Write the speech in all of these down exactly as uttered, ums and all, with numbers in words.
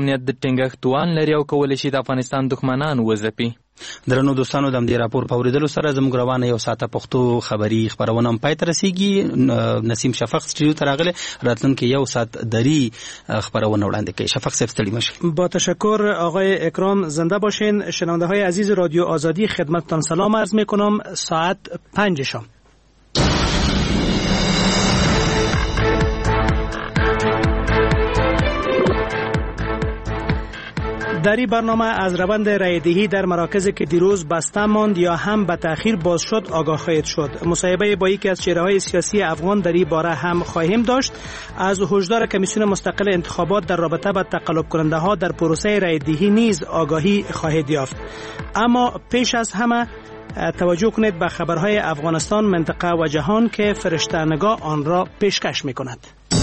امنیت د ټینګښت توان لري او کولی شي د افغانستان دښمنان وځپي. درنو دوستانو، د همدې راپور په اورېدلو سره زموږ روانه یو ساعته پښتو خبري خبرونه هم پای ته رسیږي. نسیم شفق استودیو ته راغلی، راتلونکي یو ساعت دری خبرونه وړاندې کوي. شفق صاحب ستړي مشي. با تشکر آقای اکرام، زنده باشین. شنونده های عزیز رادیو آزادی، خدمتتان سلام عرض میکنم. ساعت پنج شام. در این برنامه از روند رایدهی در مراکز که دیروز بسته ماند یا هم به تأخیر باز شد آگاه خواهید شد. مصاحبه با یکی از چهره‌های سیاسی افغان در این باره هم خواهیم داشت. از هشدار کمیسیون مستقل انتخابات در رابطه با تقلب کننده ها در پروسه رایدهی نیز آگاهی خواهید یافت. اما پیش از همه توجه کنید به خبرهای افغانستان، منطقه و جهان که فرشته نگاه آن را پیشکش می‌کند.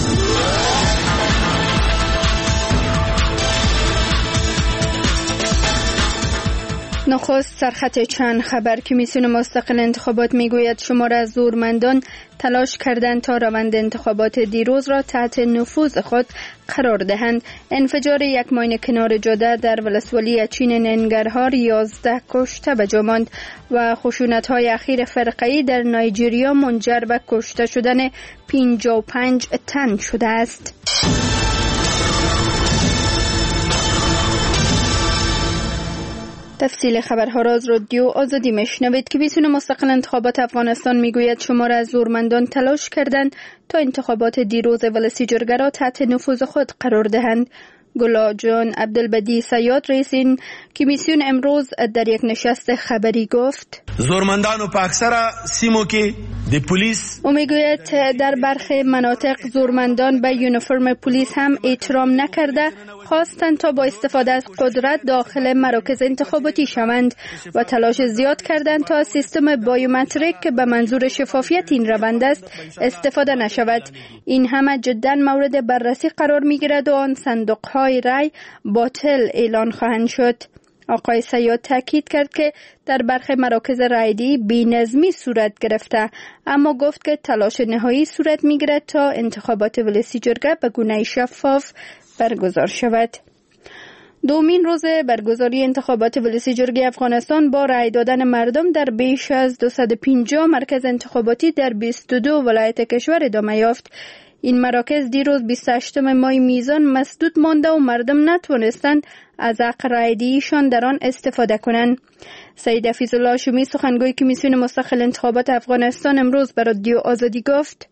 نخست سرخط چند خبر. کمیسیون مستقل انتخابات میگوید شمار از زورمندان تلاش کردند تا روند انتخابات دیروز را تحت نفوذ خود قرار دهند. انفجار یک ماین کنار جاده در ولسوالی چین ننگرهار یازده کشته به جا ماند و خشونت‌های اخیر فرقه‌ای در نایجریا منجر به کشته شدن پنجاه و پنج تن شده است. تفصیل خبرها را از رادیو آزادی میشنوید. کمیسیون مستقل انتخابات افغانستان میگوید شمار از زورمندان تلاش کردند تا انتخابات دیروز ولسیجرگه را تحت نفوذ خود قرار دهند. گلا جان عبدالبدی سیاد رئیس این کمیسیون امروز در یک نشست خبری گفت زورمندانو په اکثره سیمو کې د پولیس او میگوید در برخی مناطق زورمندان به یونیفرم پلیس هم احترام نکرده، خواستند تا با استفاده از قدرت داخل مراکز انتخاباتی شوند و تلاش زیاد کردند تا سیستم بایومتریک که به منظور شفافیت این روند است استفاده نشود. این همه جدا مورد بررسی قرار میگیرد و آن صندوق‌های رای باطل اعلان خواهند شد. آقای سیاد تاکید کرد که در برخی مراکز رایدهی بی‌نظمی صورت گرفته، اما گفت که تلاش نهایی صورت میگیرد تا انتخابات ولسیجرگه به گونه شفاف برگزار شود. دومین روز برگزاری انتخابات ولسیجرگه افغانستان با رای دادن مردم در بیش از دویست و پنجاه مرکز انتخاباتی در بیست و دو ولایت کشور ادامه یافت. این مراکز دیروز بیست و هشتم ماه میزان مسدود مانده و مردم نتوانستند از حق رایدهیشان در آن استفاده کنند. سید حفیظ الله شومی سخنگوی کمیسیون مستقل انتخابات افغانستان امروز به رادیو آزادی گفت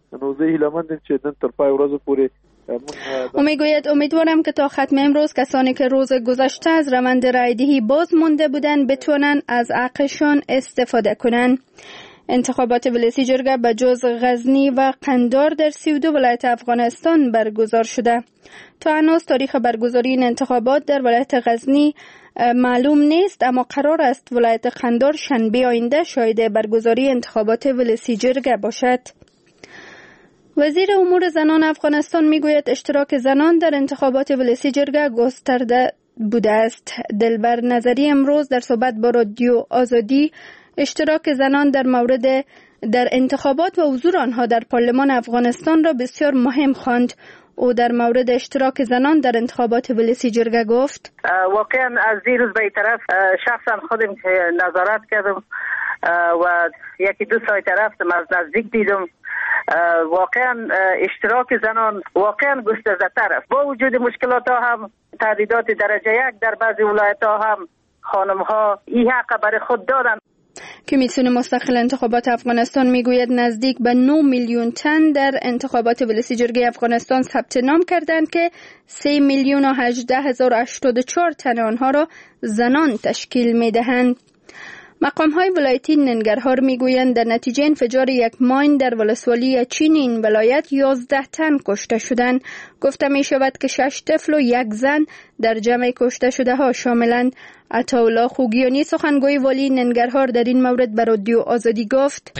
او میگوید امیدوارم که تا ختم امروز کسانی که روز گذشته از روند رایدهی باز مانده بودند بتوانند از حقشان استفاده کنند. انتخابات ولسیجرگه به جز غزنی و قندار در سی و دو ولایت افغانستان برگزار شده. تا هنوز تاریخ برگزاری این انتخابات در ولایت غزنی معلوم نیست، اما قرار است ولایت قندار شنبه آینده شاهد برگزاری انتخابات ولسیجرگه باشد. وزیر امور زنان افغانستان میگوید اشتراک زنان در انتخابات ولسیجرگه گسترده بوده است. دلبر نظری امروز در صحبت با رادیو آزادی اشتراک زنان در مورد در انتخابات و حضور آنها در پارلمان افغانستان را بسیار مهم خواند. او در مورد اشتراک زنان در انتخابات ولسیجرگه گفت واقعا از دیروز به این طرف شخصا خودم نظارت کردم و یکی دو سایت رفتم، از نزدیک دیدم. واقعا اشتراک زنان واقعا گسترده تر است. با وجود مشکلات ها هم تعدیدات درجه یک در بعضی ولایت ها هم خانم ها این حق برای خود دارند. کمیسیون مستقل انتخابات افغانستان میگوید نزدیک به نه میلیون تن در انتخابات ولسیجرگه افغانستان ثبت نام کردند که سه میلیون و هجده هزار و هشتاد و چهار تن آنها را زنان تشکیل میدهند. مقام‌های ولایتی ننگرهار میگویند در نتیجه انفجار یک ماین در ولسوالی چین این ولایت یازده تن کشته شدند. گفته می شود که شش طفل و یک زن در جمع کشته شده ها شاملند. عطاالله خوگیانی سخنگوی والی ننگرهار در این مورد به رادیو آزادی گفت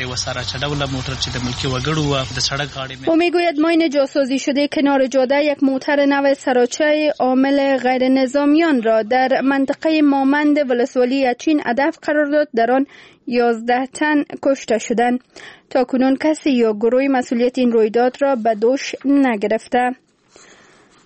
او میگوید ماین جاسازی شده کنار جاده یک موتر نو سراچه عامل غیر نظامیان را در منطقه مامند ولسوالی چین هدف قرار داد. در آن یازده تن کشته شدند. تا کنون کسی یا گروه مسئولیت این رویداد را به دوش نگرفته.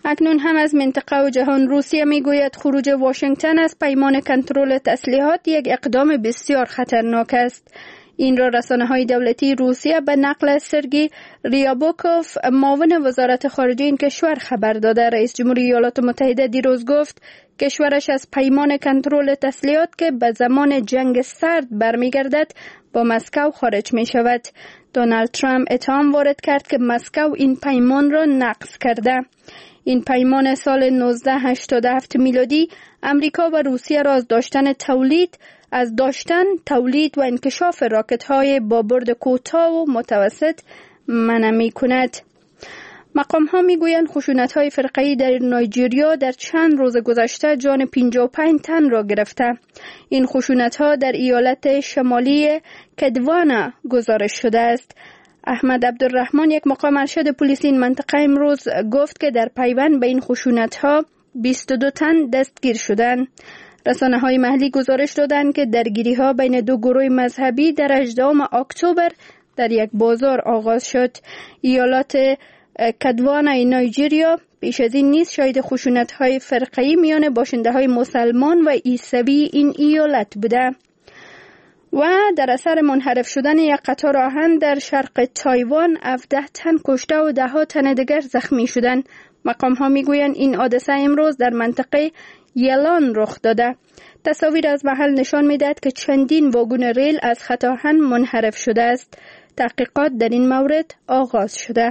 اکنون هم از منطقه و جهان روسیه میگوید خروج واشنگتن از پیمان کنترل تسلیحات یک اقدام بسیار خطرناک است. این را رسانه‌های دولتی روسیه به نقل از سرگی ریابوکوف معاون وزارت خارجه این کشور خبر داده. رئیس جمهوری ایالات متحده دیروز گفت کشورش از پیمان کنترل تسلیحات که به زمان جنگ سرد برمیگردد با مسکو خارج می شود. دونالد ترامپ اتهام وارد کرد که مسکو این پیمان را نقض کرده. این پیمان سال نوزده هشتاد و هفت میلادی امریکا و روسیه را از داشتن تولید از داشتن تولید و انکشاف راکت‌های با برد کوتاه و متوسط منع می‌کند. مقام‌ها می‌گویند خشونت‌های فرقه‌ای در نایجریا در چند روز گذشته جان پنجاه و پنج تن را گرفته. این خشونت‌ها در ایالت شمالی کدوانا گزارش شده است. احمد عبدالرحمن یک مقام ارشد پلیس این منطقه امروز گفت که در پیوند به این خشونت‌ها بیست و دو تن دستگیر شدند. رسانه‌های محلی گزارش دادند که درگیری‌ها بین دو گروه مذهبی در هجدهم اکتبر در یک بازار آغاز شد. ایالات کدوانا نایجریا پیش از این نیز شاهد خشونت‌های فرقه‌ای میان باشنده‌های مسلمان و عیسوی این ایالت بوده. و در اثر منحرف شدن یک قطار آهن در شرق تایوان هفده تن کشته و ده ها تن دیگر زخمی شدند. مقام‌ها میگویند این حادثه امروز در منطقه یلان رخ داده. تصاویر از محل نشان می‌دهد که چندین واگن ریل از خط آهن منحرف شده است. تحقیقات در این مورد آغاز شده.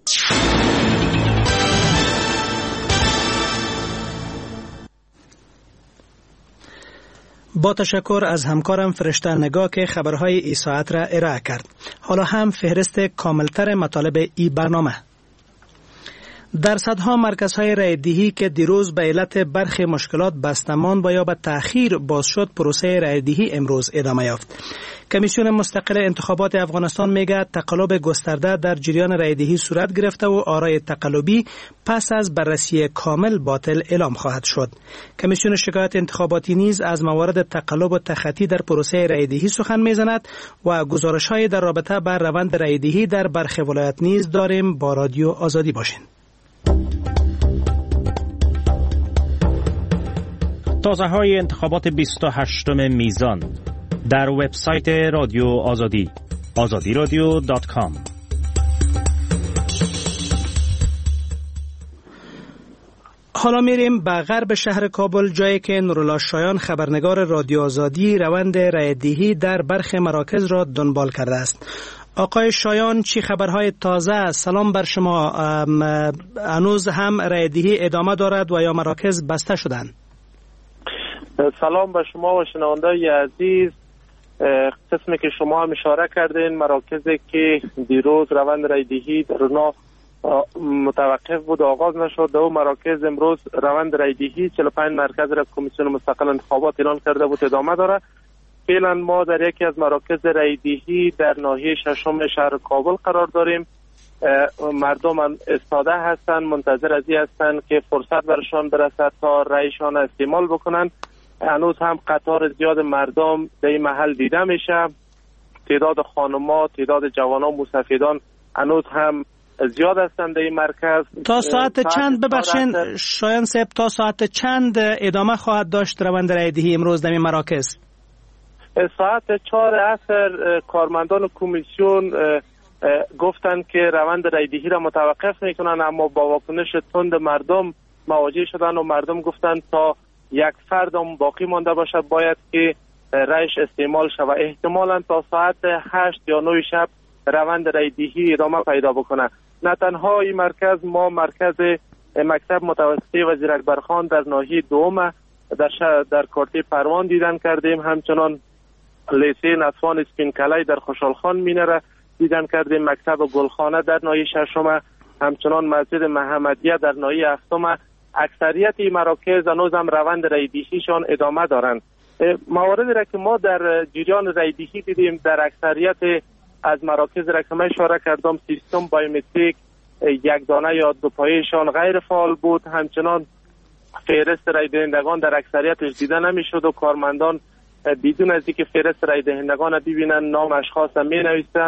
با تشکر از همکارم فرشته نگاه که خبرهای ای ساعت را ارائه کرد. حالا هم فهرست کاملتر مطالب ای برنامه. در صدها مرکزهای رایدهی که دیروز به علت برخی مشکلات بسته ماند و یا به تأخیر باز شد، پروسه رایدهی امروز ادامه یافت. کمیسیون مستقل انتخابات افغانستان میگه تقلب گسترده در جریان رایدهی صورت گرفته و آرای تقلبی پس از بررسی کامل باطل اعلام خواهد شد. کمیسیون شکایت انتخاباتی نیز از موارد تقلب و تخطی در پروسه رایدهی سخن میزند و گزارش‌های در رابطه با روند رایدهی در برخی ولایات نیز داریم. با رادیو آزادی باشین. تازه های انتخابات بیست و هشتم میزان در وبسایت رادیو آزادی آزادی رادیو دات کام. حالا میریم به غرب شهر کابل، جایی که نورالله شایان خبرنگار رادیو آزادی روند رایدهی در برخی مراکز را دنبال کرده است. آقای شایان، چی خبرهای تازه؟ سلام بر شما. هنوز هم رایدهی ادامه دارد و یا مراکز بسته شدند؟ سلام به شما و شنونده‌های عزیز. قسمی که شما هم اشاره کردین، مراکزی که دیروز روند رایدهی در اونا متوقف بود آغاز نشد، و مراکز امروز روند رایدهی چهل و پنج مرکز را کمیسیون مستقل انتخابات اعلان کرده بود ادامه داره. فعلا ما در یکی از مراکز رایدهی در ناحیه ششم شهر کابل قرار داریم. مردم استاده هستند، منتظر از این هستند که فرصت برشان برسد تا رایشان استعمال بکنند. هنوز هم قطار زیاد مردم در این محل دیده میشه. تعداد خانم‌ها، تعداد جوانان موسفیدان هنوز هم زیاد هستند در این مرکز. تا ساعت چند ببخشین شایان صاحب، تا ساعت چند ادامه خواهد داشت روند رایدهی امروز در این مراکز؟ ساعت چهار عصر کارمندان کمیسیون گفتند که روند رایدهی را متوقف میکنن، اما با واکنش تند مردم مواجه شدن و مردم گفتند تا یک فرد هم باقی مانده باشه باید که رایش استعمال شود. احتمالاً تا ساعت هشت یا نه شب روند رایدهی ادامه پیدا بکنه. نه تنها این مرکز، ما مرکز مکتب متوسطه وزیر اکبرخان در ناحیه دوم در شهر در کارته پروان دیدن کردیم، همچنان لیسه نصفان اسپینکلای در خوشحالخان مینره دیدن کردیم، مکتب گلخانه در ناحیه ششم، همچنان مسجد محمدیه در ناحیه هفتم. اکثریت این مراکز هنوز هم روند رایدهیشان ادامه دارند. مواردی را که ما در جریان رایدهی دیدیم در اکثریت از مراکز را که من اشاره کردم، سیستم بایومتریک یک دانه یا دو پایه‌شان غیر فعال بود. همچنان فهرست رای دهندگان در اکثریتش دیده نمیشد و کارمندان بدون از اینکه فهرست رای دهندگان ببینن نام اشخاص می نویسند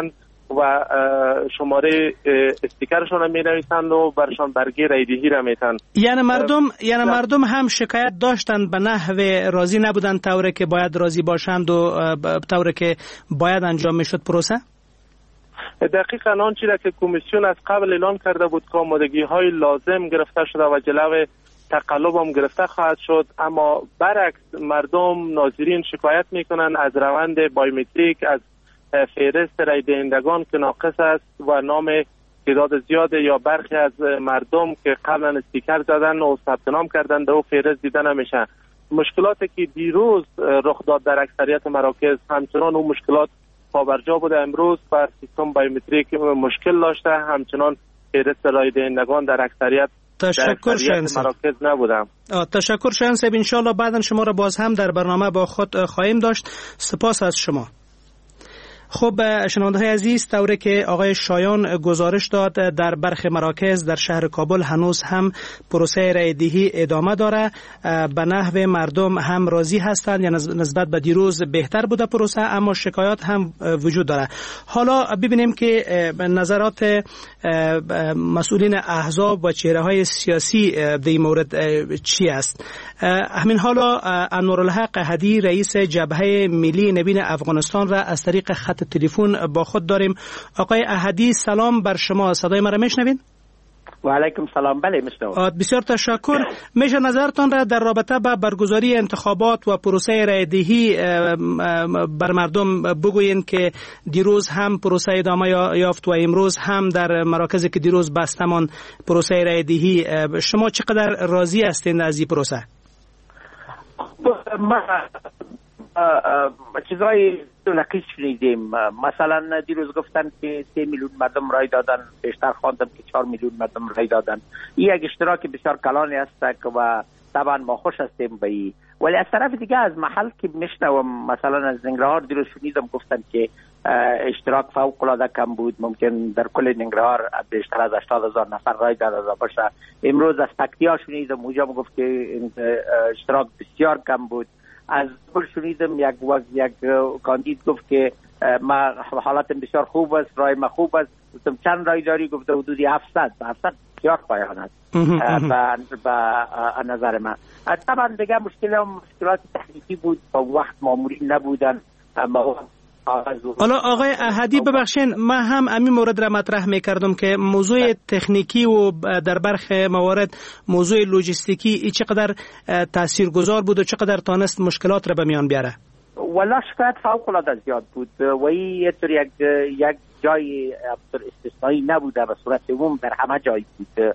و شماره استیکرشون هم می نویسند و برشان برگه رایدهی را میتن. یعنی مردم یعنی مردم هم شکایت داشتند به نحو راضی نبودند طوری که باید راضی باشند و طوری که باید انجام میشد پروسه؟ دقیقاً آنچه را که کمیسیون از قبل اعلان کرده بود که آمادگی های لازم گرفته شده و جلو تقلب هم گرفته خواهد شد، اما برعکس مردم ناظرین شکایت میکنن از روند بایومتریک، از فهرست رای دهندگان که ناقص است و نام تعداد زیاد یا برخی از مردم که قبلا استیکر زدن و ثبت نام کردن در او فهرست دیده نمیشه. مشکلاتی که دیروز رخ داد در اکثریت مراکز همچنان اون مشکلات پابرجا بوده. امروز بر سیستم بایومتریک مشکل داشته، همچنان فهرست رای دهندگان در اکثریت تشکر شاهین مراکز نبودم. تشکر شاهین صاحب، ان شاء الله بعدا شما را باز هم در برنامه با خود خواهیم داشت. سپاس از شما. خب شنونده‌های عزیز، طوری که آقای شایان گزارش داد در برخی مراکز در شهر کابل هنوز هم پروسه رایدهی ادامه داره. به نحو مردم هم راضی هستند، یعنی نسبت به دیروز بهتر بوده پروسه، اما شکایات هم وجود داره. حالا ببینیم که نظرات مسئولین احزاب و چهره‌های سیاسی در این مورد چی است. همین حالا انوارالحق احدی رئیس جبهه ملی نوین افغانستان را از طریق خط تلفن با خود داریم. آقای احدی سلام بر شما، صدای مرا میشنوین؟ و علیکم سلام. بله میشنوم. بسیار تشکر. میشه نظرتان را در رابطه با برگزاری انتخابات و پروسه رایدهی بر مردم بگوین که دیروز هم پروسه ادامه یافت و امروز هم در مراکزی که دیروز بستمان پروسه رایدهی، شما چقدر راضی هستین از این پروسه؟ ما چیزای نقیص شنیدیم. مثلا دیروز گفتن که سه میلیون مردم رای دادن، بیشتر خواندم که چهار میلیون مردم رای دادن. این یک اشتراک بسیار کلانی است و طبعا ما خوش هستیم به این. ولی از طرف دیگه از محل که میشنوم، مثلا از ننگرهار دیروز شنیدم گفتن که اشتراک فوق العاده کم بود، ممکن در کل ننگرهار بیشتر از هشتاد هزار نفر رای داده باشه. امروز از پکتیا شنیدم، اونجا گفت که اشتراک بسیار کم بود. از بر شنیدم یک وقت یک کاندید گفت که ما حالت بسیار خوب است، رای ما خوب است. گفتم چند رای داری؟ گفت حدود هفتصد. هفتصد بسیار پایان است به نظر من. طبعا دیگه مشکل مشکلات تکنیکی بود، با وقت مامورین نبودن. حالا آقای احدی ببخشین، من هم همین مورد را مطرح میکردم که موضوع تکنیکی و در برخی موارد موضوع لوجستیکی ای چقدر تاثیرگذار بود و چقدر تانست مشکلات را به میان بیاره؟ والا شکایت فوق العاده زیاد بود و این یک یک جای استثنایی نبوده، به صورت عموم در همه جای بود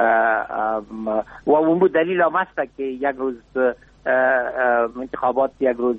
و اون بود دلیل هم است که یک روز انتخابات یک روز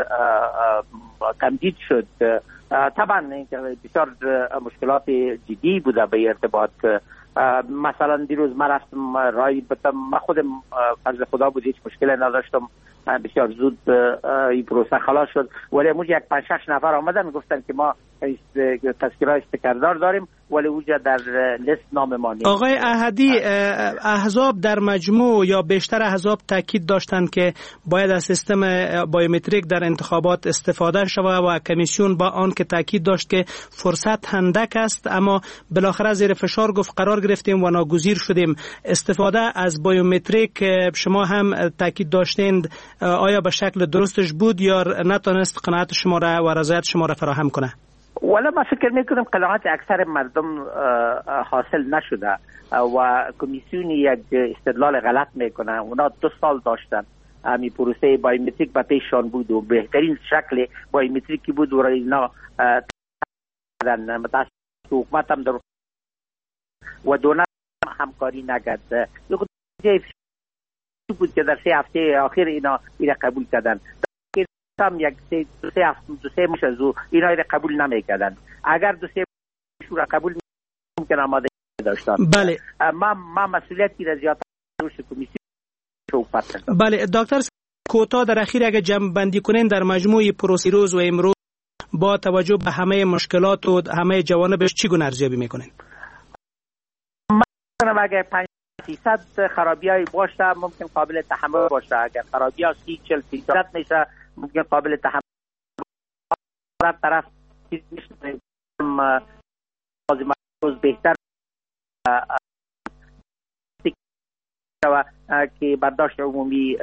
تمدید شد. طبعا بسیار مشکلات جدی بوده به ارتباط. مثلا دیروز من رفتم رای بتم، من خودم فرض خدا بود هیچ مشکلی نداشتم، بسیار زود این پروسه خلاص شد. ولی امروز یک پنج شش نفر آمدن گفتن که ما تذکره استکردار داریم ولی اوجا در لیست نام ما نیست. آقای احدی، احزاب در مجموع یا بیشتر احزاب تاکید داشتند که باید از سیستم بایومتریک در انتخابات استفاده شود و کمیسیون با آن که تاکید داشت که فرصت هندک است، اما بالاخره زیر فشار گفت قرار گرفتیم و ناگزیر شدیم. استفاده از بایومتریک شما هم تاکید داشتند، آیا به شکل درستش بود یا نتونست قناعت شما را و رضایت شما را فراهم کنه؟ ولی من فکر میکنم قناعت اکثر مردم حاصل نشده و کمیسیون یک استدلال غلط میکنه. اونا دو سال داشتن همی پروسه بایومتریک به پیششان بود و بهترین شکل بایومتریکی بود و را اینا متاسف حکومت هم در و دونر همکاری نکرد. بود که در سه هفته آخر اینا اینا قبول کردن. هم یک سه دو سه هفته دو سه مش از اینا اینا قبول نمیکردن. اگر دو سه شو را قبول ممکن آماده داشتن. بله. ما ما مسئولیتی را زیاد روش کمیسیون صحبت کردم. بله دکتر کوتا، در اخیر اگه جمع بندی کنین در مجموع پروسه روز و امروز با توجه به همه مشکلات و همه جوانبش چی گونه ارزیابی میکنین؟ من اگه پنج فیصد خرابیای باشه ممکن قابل تحمل باشه. اگر خرابی‌ها سی چهل فیصد میشه ممکن قابل تحمل. طرف روز بهتر که برداشت عمومی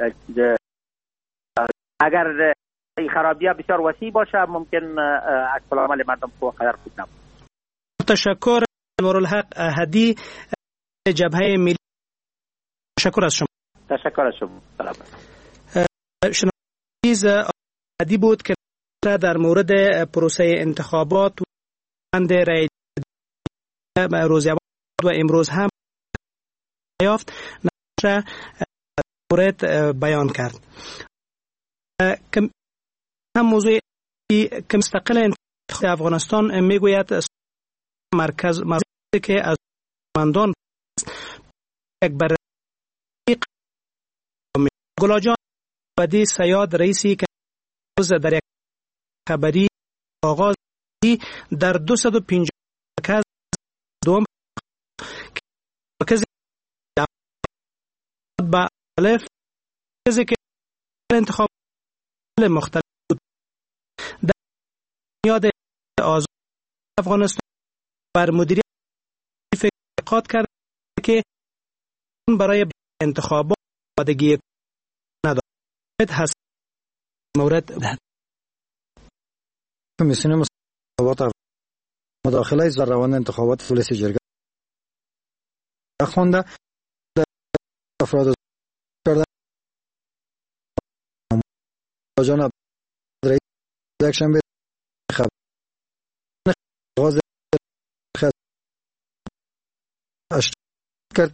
اگر خرابی ها بسیار وسیع باشه ممکن عکس العمل مردم کو قدر خوب نباشه. تشکر انوارالحق احدی، جبهه ملی. تشکر از شما. تشکر از شما. شنوندگان احدی بود که در مورد پروسه انتخابات و بند رای روز و امروز هم یافت نشر مورد بیان کرد. هم موضوع که مستقل انتخابات افغانستان میگوید مرکز مرکزی که از مندان یک بررسی گلاجان بدی سیاد رئیسی که در یک خبری آغاز در دویست و پنجاه مرکز دوم مرکز با الف مرکزی که انتخاب مختلف بود در بنیاد آزاد افغانستان بر مدیریت اعتقاد کرد که برای انتخابات آمادگی ندارد. هست مورد کمیسیون انتخابات مداخله از روند انتخابات پلیس جرگه خوانده افراد کردن جناب رئیس یکشنبه خبر آغاز اشتراک کرد.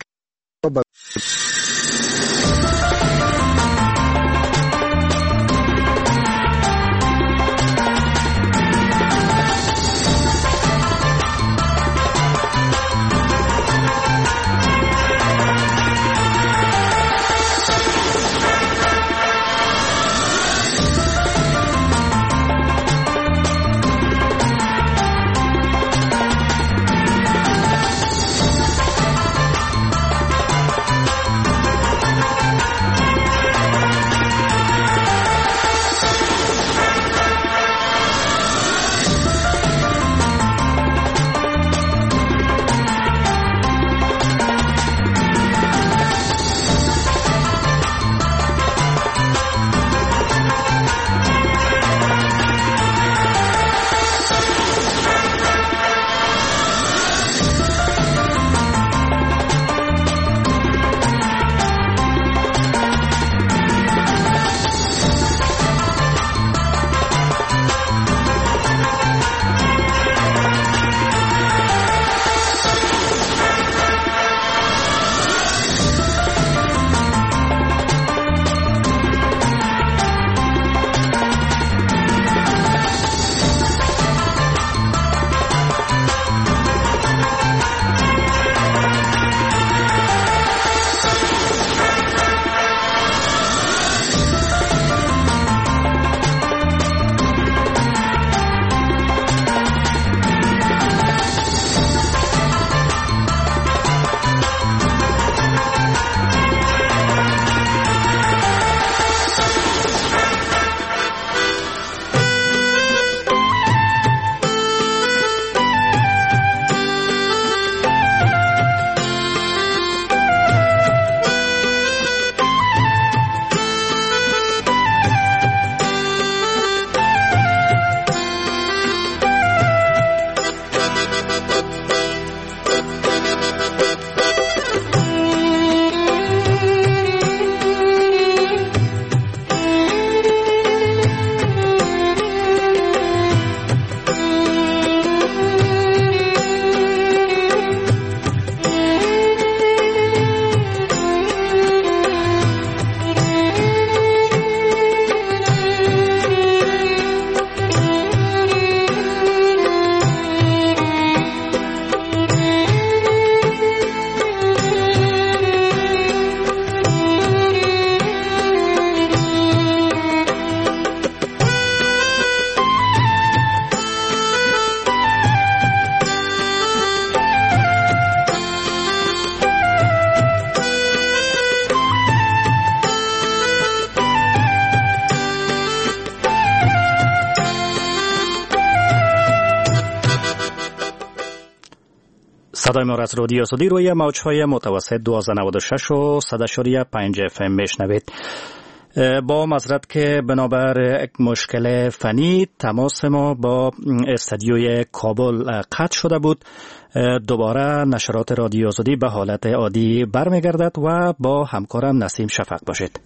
صدای ما را از رادیو آزادی روی موج‌های متوسط دویست و نود و شش و صد و پنج اف ام میشنوید. با معذرت که بنابر یک مشکل فنی تماس ما با استودیوی کابل قطع شده بود. دوباره نشرات رادیو آزادی به حالت عادی برمیگردد و با همکارم نسیم شفق باشید.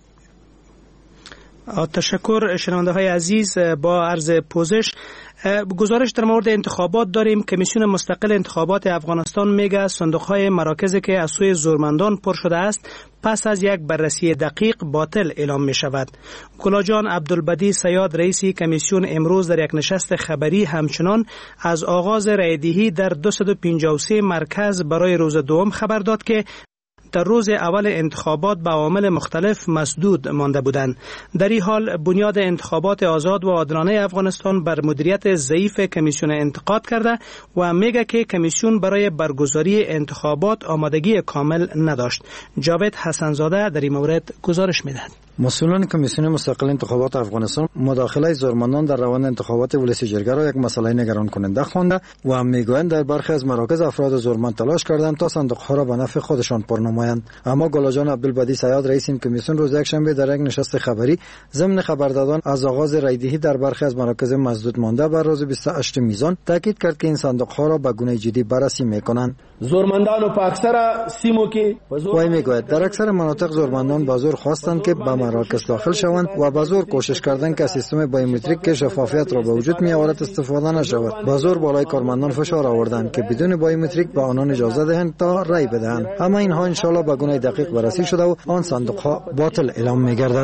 تشکر شنونده های عزیز. با عرض پوزش گزارش در مورد انتخابات داریم. کمیسیون مستقل انتخابات افغانستان میگه صندوق های مراکزی که از سوی زورمندان پر شده است پس از یک بررسی دقیق باطل اعلام می شود. گلاجان عبدالبدی سیاد رئیسی کمیسیون امروز در یک نشست خبری همچنان از آغاز رایدهی در دویست و پنجاه و سه مرکز برای روز دوم خبر داد که در روز اول انتخابات به عوامل مختلف مسدود مانده بودند. در این حال بنیاد انتخابات آزاد و عادلانه افغانستان بر مدیریت ضعیف کمیسیون انتقاد کرده و میگه که کمیسیون برای برگزاری انتخابات آمادگی کامل نداشت. جاوید حسنزاده در این مورد گزارش میدهد. مسئولان کمیسیون مستقل انتخابات افغانستان مداخله زورمندان در روند انتخابات ولسی جرگه را یک مسئله نگران کننده خوانده و میگویند در برخی از مراکز افراد زورمند تلاش کردند تا صندوق‌ها را به نفع خودشان پر نمایند. اما گلاجان عبدالبدی سیاد رئیس این کمیسیون روز یکشنبه در یک نشست خبری ضمن خبر دادن از آغاز رایدهی در برخی از مراکز مسدود مانده بر روز بیست و هشت میزان تاکید کرد که این صندوق‌ها را به گونه جدی بررسی می‌کنند. زورمندان په اکثره سیمو کې وای میگوید در اکثر مناطق زورمندان به زور خواستند که به مراکز داخل شوند و به زور کوشش کردند که سیستم بایومتریک که شفافیت را به وجود می آورد استفاده نشود. به زور بالای کارمندان فشار آوردند که بدون بایومتریک به آنان اجازه دهند تا رای بدهند. اما اینها ان شاء الله به گونه دقیق بررسی شده و آن صندوق ها باطل اعلام می گردد.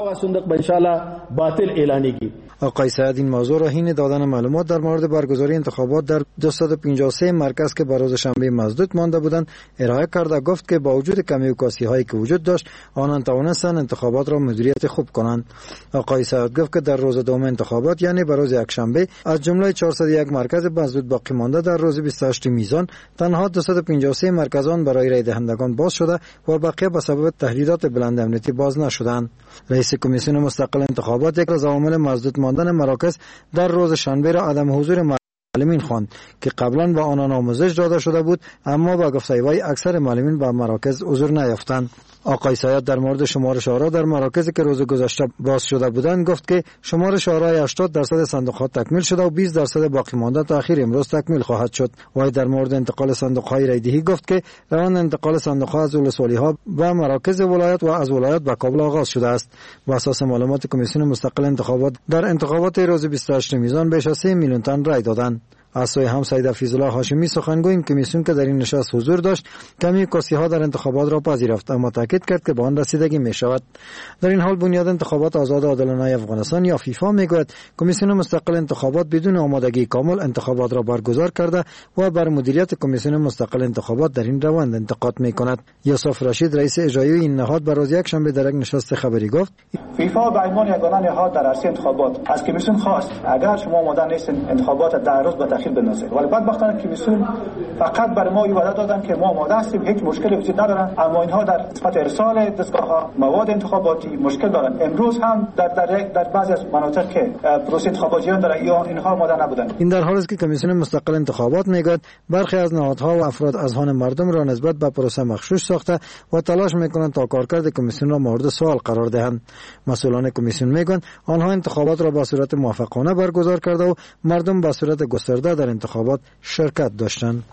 آقای سعید این موضوع را حین دادن معلومات در مورد برگزاری انتخابات در دویست و پنجاه و سه مرکز که بر روز شنبه مسدود مانده بودند ارائه کرده گفت که با وجود کمی و کاسی هایی که وجود داشت آنان توانستند انتخابات را مدیریت خوب کنند. آقای سعید گفت که در روز دوم انتخابات یعنی بر روز یکشنبه از جمله چهارصد و یک مرکز مسدود باقی مانده در روز بیست و هشت میزان تنها دویست و پنجاه و سه مرکزان برای رای دهندگان باز شده و بقیه به سبب تهدیدات بلند امنیتی باز نشدند. رئیس کمیسیون مستقل انتخابات یک از عوامل مسدود ماندن مراکز در روز شنبه را عدم حضور معلمین خواند که قبلا به آنان آموزش داده شده بود اما با گفته وی اکثر معلمین به مراکز حضور نیافتند. آقای سیاد در مورد شمار شهرها در مراکزی که روز گذشته باز شده بودند گفت که شمار شهرهای هشتاد درصد صندوق‌ها تکمیل شده و بیست درصد باقی مانده تا آخر امروز تکمیل خواهد شد. وی در مورد انتقال صندوق‌های رایدهی گفت که روند انتقال صندوق‌ها از ولسوالی‌ها به مراکز ولایت و از ولایت به کابل آغاز شده است. بر اساس معلومات کمیسیون مستقل انتخابات در انتخابات روز بیست و هشت میزان بیش از سه میلیون تن رای دادند. از سوی هم سید حفیظالله هاشمی سخنگوی این کمیسیون که در این نشست حضور داشت کمی کاسی‌ها در انتخابات را پذیرفت اما تاکید کرد که به آن رسیدگی می شود. در این حال بنیاد انتخابات آزاد و عادلانه افغانستان یا فیفا میگوید کمیسیون مستقل انتخابات بدون آمادگی کامل انتخابات را برگزار کرده و بر مدیریت کمیسیون مستقل انتخابات در این روند انتقاد می کند. یوسف رشید رئیس اجرایی این نهاد بر روز یکشنبه در یک نشست خبری گفت فیفا به عنوان یگانه نهاد در عرصه انتخابات از کمیسیون خواست اگر شما آماده نیستین انتخابات در روز به تأخیر بندازید. ولی بدبختانه کمیسیون فقط بر ما وعده دادن که ما آماده هستیم هیچ مشکلی وجود ندارن اما اینها در نسبت ارسال دستگاه‌ها مواد انتخاباتی مشکل دارن. امروز هم در در در بعضی از مناطق که پروسه انتخاباتیان در ایران اینها آماده نبودن. این در حالی است که کمیسیون مستقل انتخابات میگوید برخی از نهادها و افراد اذهان مردم را نسبت به پروسه مغشوش ساخته و تلاش میکنند تا کارکرد کمیسیون را مورد سوال قرار دهند. مسئولان کمیسیون میگویند آنها انتخابات را به صورت موفقانه برگزار کرده و مردم به صورت گسترده در انتخابات شرکت داشتند.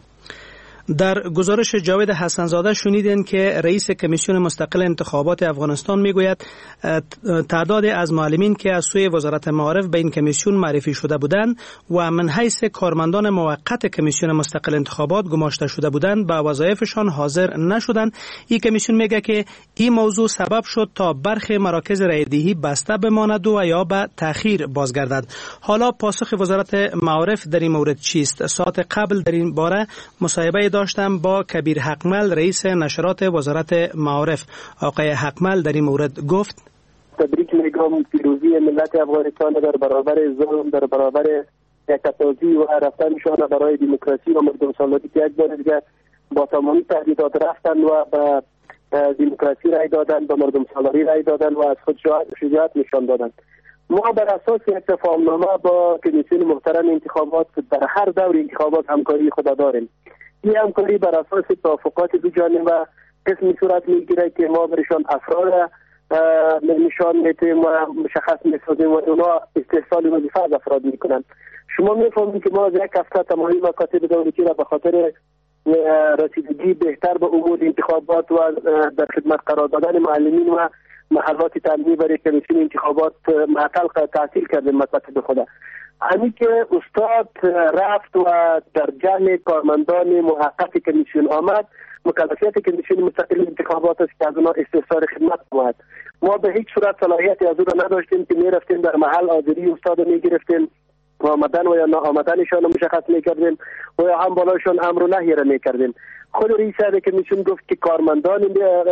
در گزارش جاوید حسنزاده شنیدین که رئیس کمیسیون مستقل انتخابات افغانستان میگوید تعداد از معلمین که از سوی وزارت معارف به این کمیسیون معرفی شده بودند و من حیث کارمندان موقت کمیسیون مستقل انتخابات گماشته شده بودند به وظایفشان حاضر نشدند. این کمیسیون میگه که این موضوع سبب شد تا برخی مراکز رایدهی بسته بماند و یا به تأخیر بازگردد. حالا پاسخ وزارت معارف در این مورد چیست؟ ساعت قبل در این باره مصاحبه داشتم با کبیر حقمل رئیس نشرات وزارت معارف. آقای حقمل در این مورد گفت تبریک میگم پیروزی ملت افغانستان در برابر ظلم، در برابر یکتازی و رفتنشان برای دموکراسی و مردم سالاری که یک بار دیگر با تمامی تهدیدات رفتن و به دموکراسی رای دادن، به مردم سالاری رای دادن و از خود شجاعت نشان دادن. ما بر اساس یک تفاهمنامه با کمیسیون محترم انتخابات در هر دور انتخابات همکاری خود داریم. این همکاری بر اساس توافقات دو جانبه قسمی صورت میگیره که ما برشان افراد نشان میتیم و مشخص میسازیم و اونا استحصال وظیفه از افراد میکنن. شما میفهمید که ما از یک هفته تمامی مکاتب دولتی را به خاطر رسیدگی بهتر به امور انتخابات و در خدمت قرار دادن معلمین و محلات تعلیمی برای کمیسیون انتخابات معطل تعطیل کردیم مکاتب خود. همین که استاد رفت و در جمع کارمندان محقق کمیسیون آمد، مکلفیت کمیسیون مستقل انتخابات است که از اونا استحصال خدمت بود. ما به هیچ صورت صلاحیتی از او نداشتیم که میرفتیم در محل حاضری استاد میگرفتیم و آمدن و یا ناآمدنشان مشخص میکردیم و یا هم بالایشان امر و نهی را میکردیم. خود رئیس کمیسیون گفت که کارمندان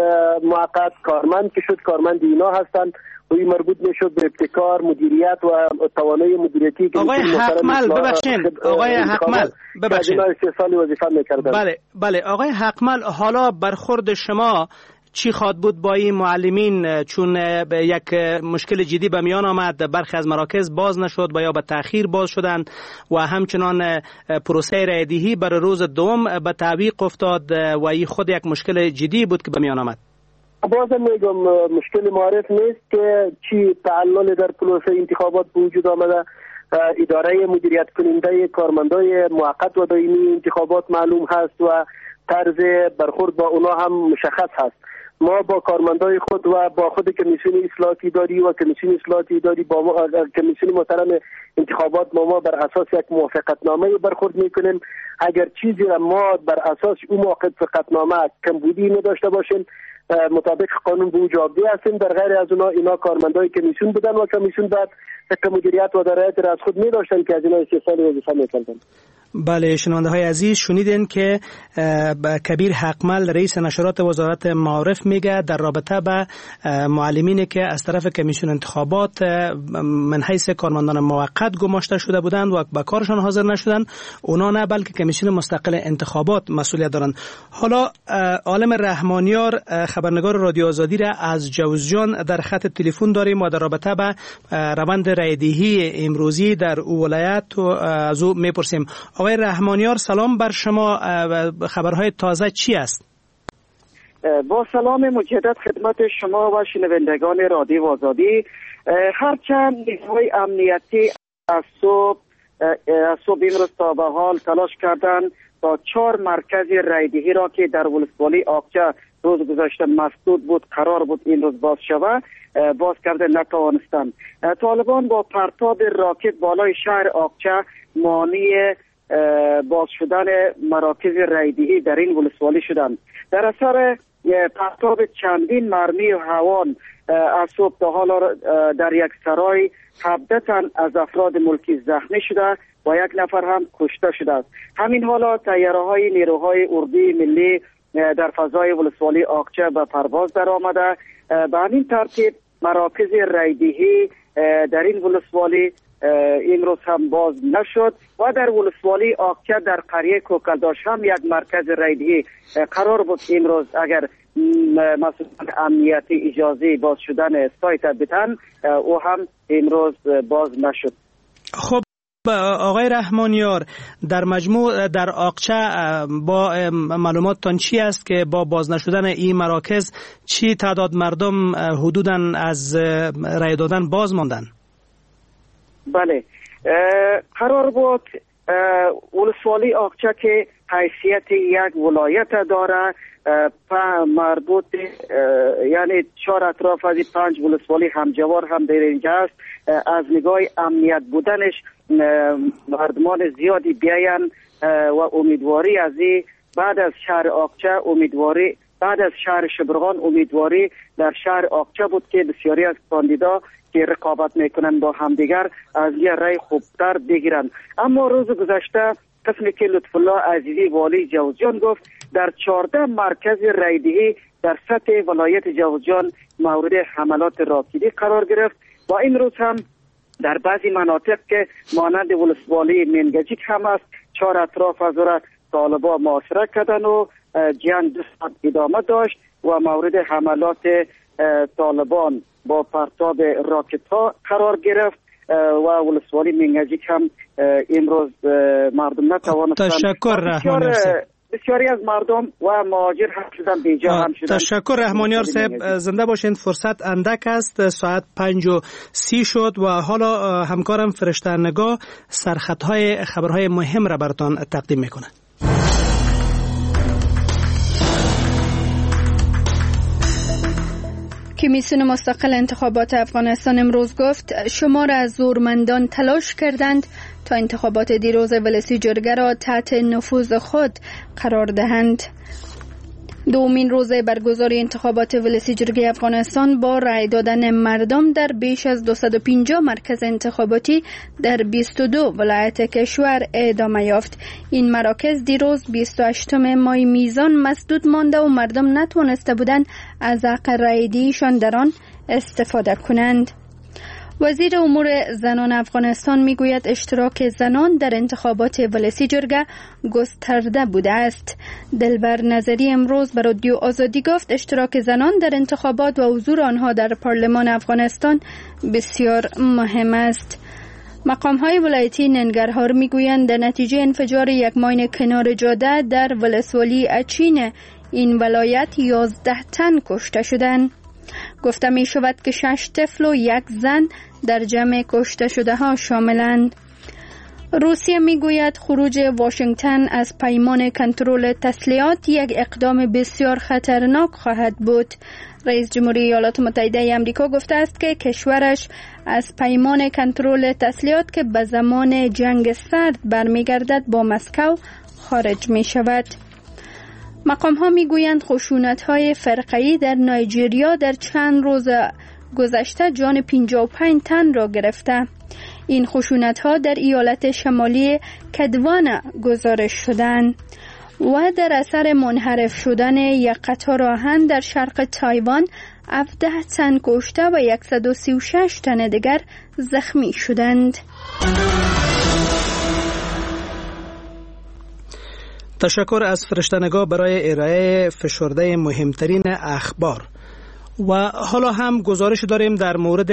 موقت کارمند که شد کارمند اینا هستند و این مربوط میشد به ابتکار، مدیریت و توانایی مدیریتی که آقای حقمل ببخشید آقای حقمل ببخشید استحصال وظیفه میکردن. بله بله آقای حقمل، حالا برخورد شما چی خواد بود با این معلمین؟ چون یک مشکل جدی به میان آمد، برخی از مراکز باز نشد و یا به تأخیر باز شدند و همچنان پروسه رایدهی برای روز دوم به تعویق افتاد و این خود یک مشکل جدی بود که به میان آمد. بازم میگم مشکل معرف نیست که چی تعلل در پروسه انتخابات وجود آمده. اداره مدیریت کننده کارمندای موقت و دائمی انتخابات معلوم هست و طرز برخورد با اونا هم مشخص هست. ما با کارمندای خود و با خود کمیسیون اصلاحاتی داری و کمیسیون اصلاحاتی داری با ما کمیسیون محترم انتخابات ما, ما بر اساس یک موافقتنامه برخورد میکنیم. اگر چیزی را ما بر اساس اون موافقتنامه کمبودی نداشته باشیم، مطابق قانون به جوابدهی هستیم. در غیر از اونا اینا کارمندای کمیسیون بودن و کمیسیون بعد که مدیریت و درایت را از خود می داشتن که از اینا استحصال وظیفه میکردن. بله شنونده های عزیز شنیدین که کبیر حقمل رئیس نشرات وزارت معارف میگه در رابطه به معلمینی که از طرف کمیسیون انتخابات من حیث کارمندان موقت گماشته شده بودند و به کارشان حاضر نشدند، اونا نه بلکه کمیسیون مستقل انتخابات مسئولیت دارند. حالا عالم رحمانیار خبرنگار رادیو آزادی را از جوزجان در خط تلفن داریم و در رابطه به روند رایدهی امروزی در او ولایت از او میپرسیم. آقای رحمانیار سلام بر شما، خبرهای تازه چی است؟ با سلام مجدد خدمت شما و شنوندگان رادیو آزادی. هرچند نیروهای امنیتی از صبح از صبح امروز تا به حال تلاش کردند تا چهار مرکز رایدهی را که در ولسوالی آقچه روز گذشته مسدود بود قرار بود این روز باز شود باز کرده نتوانستند. طالبان با پرتاب راکت بالای شهر آقچه مانع باز شدن مراکز رایدهی در این ولسوالی شدند. در اثر پرتاب چندین مرمی و هوان از صبح تا حالا در یک سرای هفده تن از افراد ملکی زخمی شده و یک نفر هم کشته شده است. همین حالا طیاره های نیروهای اردوی ملی در فضای ولسوالی آقچه به پرواز در آمده. به همین ترتیب مراکز رایدهی در این ولسوالی امروز هم باز نشد و در ولسوالی آقچه در قریه کوکلداش هم یک مرکز رایدهی قرار بود امروز اگر مسئولان امنیتی اجازه باز شدن سایت بدن، او هم امروز باز نشد. خب آقای رحمانیار در مجموع در آقچه با معلوماتتان چی است که با باز نشدن این مراکز چی تعداد مردم حدوداً از رای دادن باز ماندن؟ بله قرار بود ولسوالی آقچه که حیثیت یک ولایت داره مربوط یعنی چهار اطراف از پنج ولسوالی همجوار هم در اینجا است. از نگاه امنیت بودنش مردمان زیادی بیاین و امیدواری از این بعد از شهر آقچه امیدواری بعد از شهر شبرغان امیدواری در شهر آقچه بود که بسیاری از کاندیدا که رقابت میکنن با همدیگر از یه رای خوبتر بگیرن. اما روز گذشته قسمی که لطف الله عزیزی والی جوزجان گفت در چهارده مرکز رایدهی در سطح ولایت جوزجان مورد حملات راکدی قرار گرفت و این روز هم در بعضی مناطق که مانند ولسوالی منگجیک هم است چهار اطراف از را طالبان محاصره کردن و جنگ دو ساعت ادامه داشت و مورد حملات طالبان با پرتاب راکت ها قرار گرفت و ولسوالی منگجیک هم امروز مردم نتوانستند. تشکر رحمانیار بسیاری از مردم و مهاجر هم شدن، بیجا هم شدن. تشکر رحمانیار صاحب، زنده باشین. فرصت اندک است، ساعت پنج و سی شد و حالا همکارم فرشته نگاه سرخطهای خبرهای مهم را براتان تقدیم میکنه. کمیسیون مستقل انتخابات افغانستان امروز گفت شمار از زورمندان تلاش کردند تا انتخابات دیروز ولسی جرگه را تحت نفوذ خود قرار دهند. دومین روز برگزاری انتخابات ولسی جرگه افغانستان با رای دادن مردم در بیش از دویست و پنجاه مرکز انتخاباتی در بیست و دو ولایت کشور ادامه یافت. این مراکز دیروز بیست و هشتم ماه میزان مسدود مانده و مردم نتوانسته بودند از حق رای دهیشان در آن استفاده کنند. وزیر امور زنان افغانستان میگوید اشتراک زنان در انتخابات ولسی جرگه گسترده بوده است. دلبر نظری امروز به رادیو آزادی گفت اشتراک زنان در انتخابات و حضور آنها در پارلمان افغانستان بسیار مهم است. مقام‌های ولایتی ننگرهار میگویند در نتیجه انفجار یک ماین کنار جاده در ولسوالی اچین این ولایت یازده تن کشته شدند. گفته می شود که شش طفل و یک زن در جمع کشته شده ها شاملند. روسیه می گوید خروج واشنگتن از پیمان کنترل تسلیحات یک اقدام بسیار خطرناک خواهد بود. رئیس جمهوری ایالات متحده آمریکا گفته است که کشورش از پیمان کنترل تسلیحات که به زمان جنگ سرد برمیگردد با مسکو خارج می شود. مقام ها می گویند خشونت های فرقه‌ای در نایجریا در چند روز گذشته جان پنجاه و پنج تن را گرفته. این خشونت ها در ایالت شمالی کدوانا گزارش شدند و در اثر منحرف شدن یک قطار آهن در شرق تایوان هفده تن کشته و صد و سی و شش تن دیگر زخمی شدند. تشکر از فرشته‌نگاه برای ارائه فشرده مهمترین اخبار. و حالا هم گزارش داریم در مورد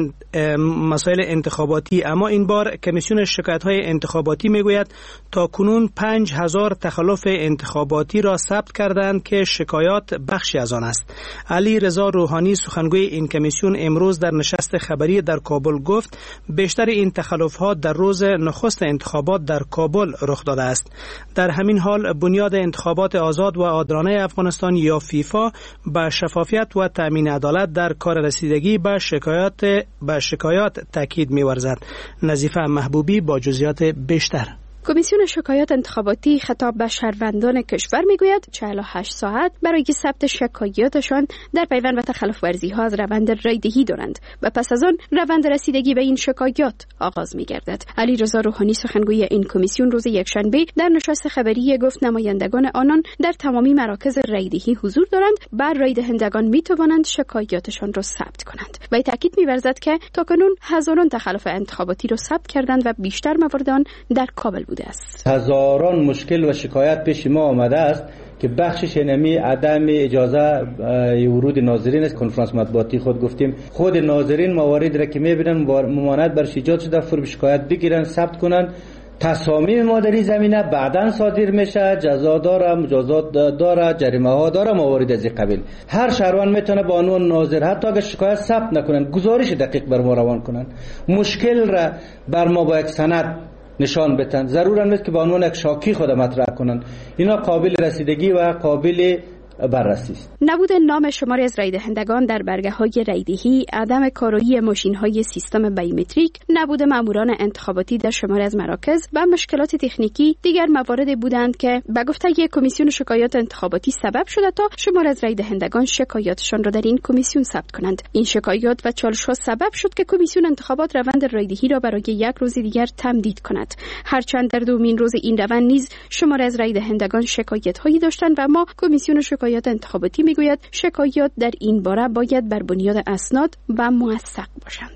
مسائل انتخاباتی، اما این بار کمیسیون شکایت‌های انتخاباتی میگوید تا کنون پنج هزار تخلف انتخاباتی را ثبت کردند که شکایات بخشی از آن است. علی رضا روحانی سخنگوی این کمیسیون امروز در نشست خبری در کابل گفت بیشتر این تخلف‌ها در روز نخست انتخابات در کابل رخ داده است. در همین حال بنیاد انتخابات آزاد و عادلانه افغانستان یا فیفا به شفافیت و تامین عدالت در کار رسیدگی به شکایات به شکایات تاکید می‌ورزد. نظیفه محبوبی با جزئیات بیشتر. کمیسیون شکایات انتخاباتی خطاب به شهروندان کشور میگوید چهل و هشت ساعت برای ثبت شکایاتشان در پیوند به تخلف ورزی ها از روند رای دهی دارند و پس از آن روند رسیدگی به این شکایات آغاز میگردد. علی رضا روحانی سخنگوی این کمیسیون روز یکشنبه در نشست خبری گفت نمایندگان آنان در تمامی مراکز رای دهی حضور دارند، بر رای دهندگان میتوانند شکایاتشان را ثبت کنند. و تاکید می‌ورزد که تاکنون هزاران تخلف انتخاباتی را ثبت کردند و بیشتر موارد آن در کابل بود. است. هزاران مشکل و شکایت پیش ما آمده است که بخشش نمی عدم اجازه ورود ناظرین است. کنفرانس مطبوعاتی خود گفتیم خود ناظرین موارد را که میبینن ممانعت برش ایجاد شده فرم شکایت بگیرن ثبت کنن. تصامیم ما در این زمینه بعداً صادر میشه، جزا داره، مجازات داره، جریمه ها داره، موارد از این قبیل. هر شهروند میتونه با عنوان ناظر حتی اگر شکایت ثبت نکنن گزارش دقیق بر ما روان کنن، مشکل را بر ما با یک سند نشان بدن، ضرورا نیست که به عنوان یک شاکی خود مطرح کنن. اینا قابل رسیدگی و قابل بررسی است. نبود نام شماری از رای دهندگان در برگه های رای دهی، عدم کارایی ماشین های سیستم بایومتریک، نبود ماموران انتخاباتی در شماری از مراکز و مشکلات تکنیکی دیگر مواردی بودند که به گفته یک کمیسیون شکایات انتخاباتی سبب شده تا شمار از رای دهندگان شکایاتشان را در این کمیسیون ثبت کنند. این شکایات و چالش‌ها سبب شد که کمیسیون انتخابات روند رای دهی را برای یک روز دیگر تمدید کند. هرچند در دومین روز این روند نیز شمار از رای دهندگان شکایت‌هایی داشتند و ما کمیسیون شکایات انتخاباتی میگوید شکایات در این باره باید بر بنیاد اسناد و موثق باشند.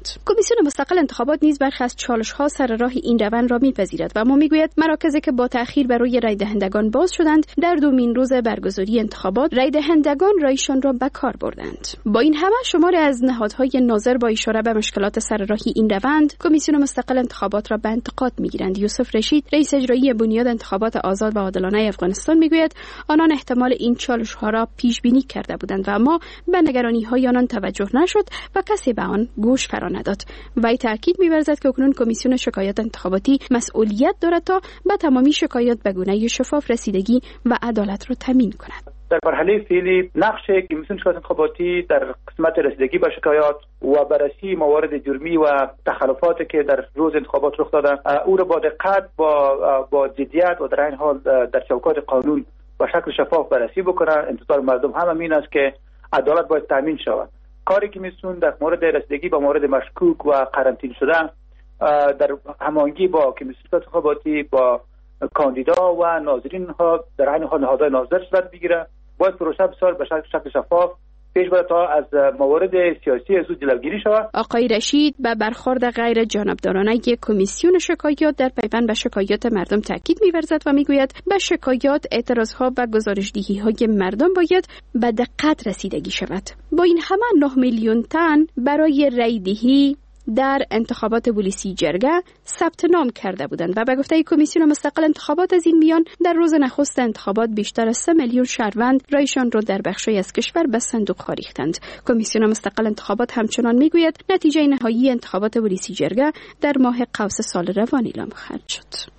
کمیسیون مستقل انتخابات نیز برخی از چالش‌ها سر راه این روند را می‌پذیرد و ما می‌گوید مراکزی که با تأخیر برای رای دهندگان باز شدند در دومین روز برگزاری انتخابات رای دهندگان رایشان را به کار بردند. با این همه شماری از نهادهای ناظر با اشاره به مشکلات سر راه این روند کمیسیون مستقل انتخابات را به انتقاد می‌گیرند. یوسف رشید رئیس اجرایی بنیاد انتخابات آزاد و عادلانه افغانستان می‌گوید آنان احتمال این چالش‌ها را پیش بینی کرده بودند و اما به نگرانی‌های آنان توجه نشد و کسی به آن گوش فرا نداد. وی تاکید می‌ورزد که اکنون کمیسیون شکایات انتخاباتی مسئولیت دارد تا به تمامی شکایات به گونه شفاف رسیدگی و عدالت را تامین کند. در مرحله فعلی نقش کمیسیون شکایات انتخاباتی در قسمت رسیدگی به شکایات و بررسی موارد جرمی و تخلفاتی که در روز انتخابات رخ داده او را با دقت با با جدیت و در این حال در چوکات قانون به شکل شفاف بررسی بکنه. انتظار مردم هم همین است که عدالت باید تامین شود. کاری که کمیسیون در مورد رسیدگی به موارد مشکوک و قرنطینه شده در هماهنگی با کمیسیون انتخاباتی با کاندیدا و ناظرین ها در این حال نهادهای ناظر صورت بگیره. باید پروسه بسیار به شکل شفاف پیش بره تا از موارد سیاسی زود جلوگیری شود. آقای رشید به برخورد غیر جانبدارانه کمیسیون شکایات در پیوند به شکایات مردم تاکید می‌ورزد و میگوید به شکایات، اعتراضها و گزارش‌دهی‌های مردم باید به دقت رسیدگی شود. با این همه نه میلیون تن برای رایدهی در انتخابات بولیسی جرگه ثبت نام کرده بودند و به گفته کمیسیون مستقل انتخابات از این میان در روز نخست انتخابات بیشتر از سه میلیون شهروند رایشان را در بخشی از کشور به صندوق ها ریختند. کمیسیون مستقل انتخابات همچنان میگوید نتیجه نهایی انتخابات بولیسی جرگه در ماه قوس سال روان اعلام خواهد شد.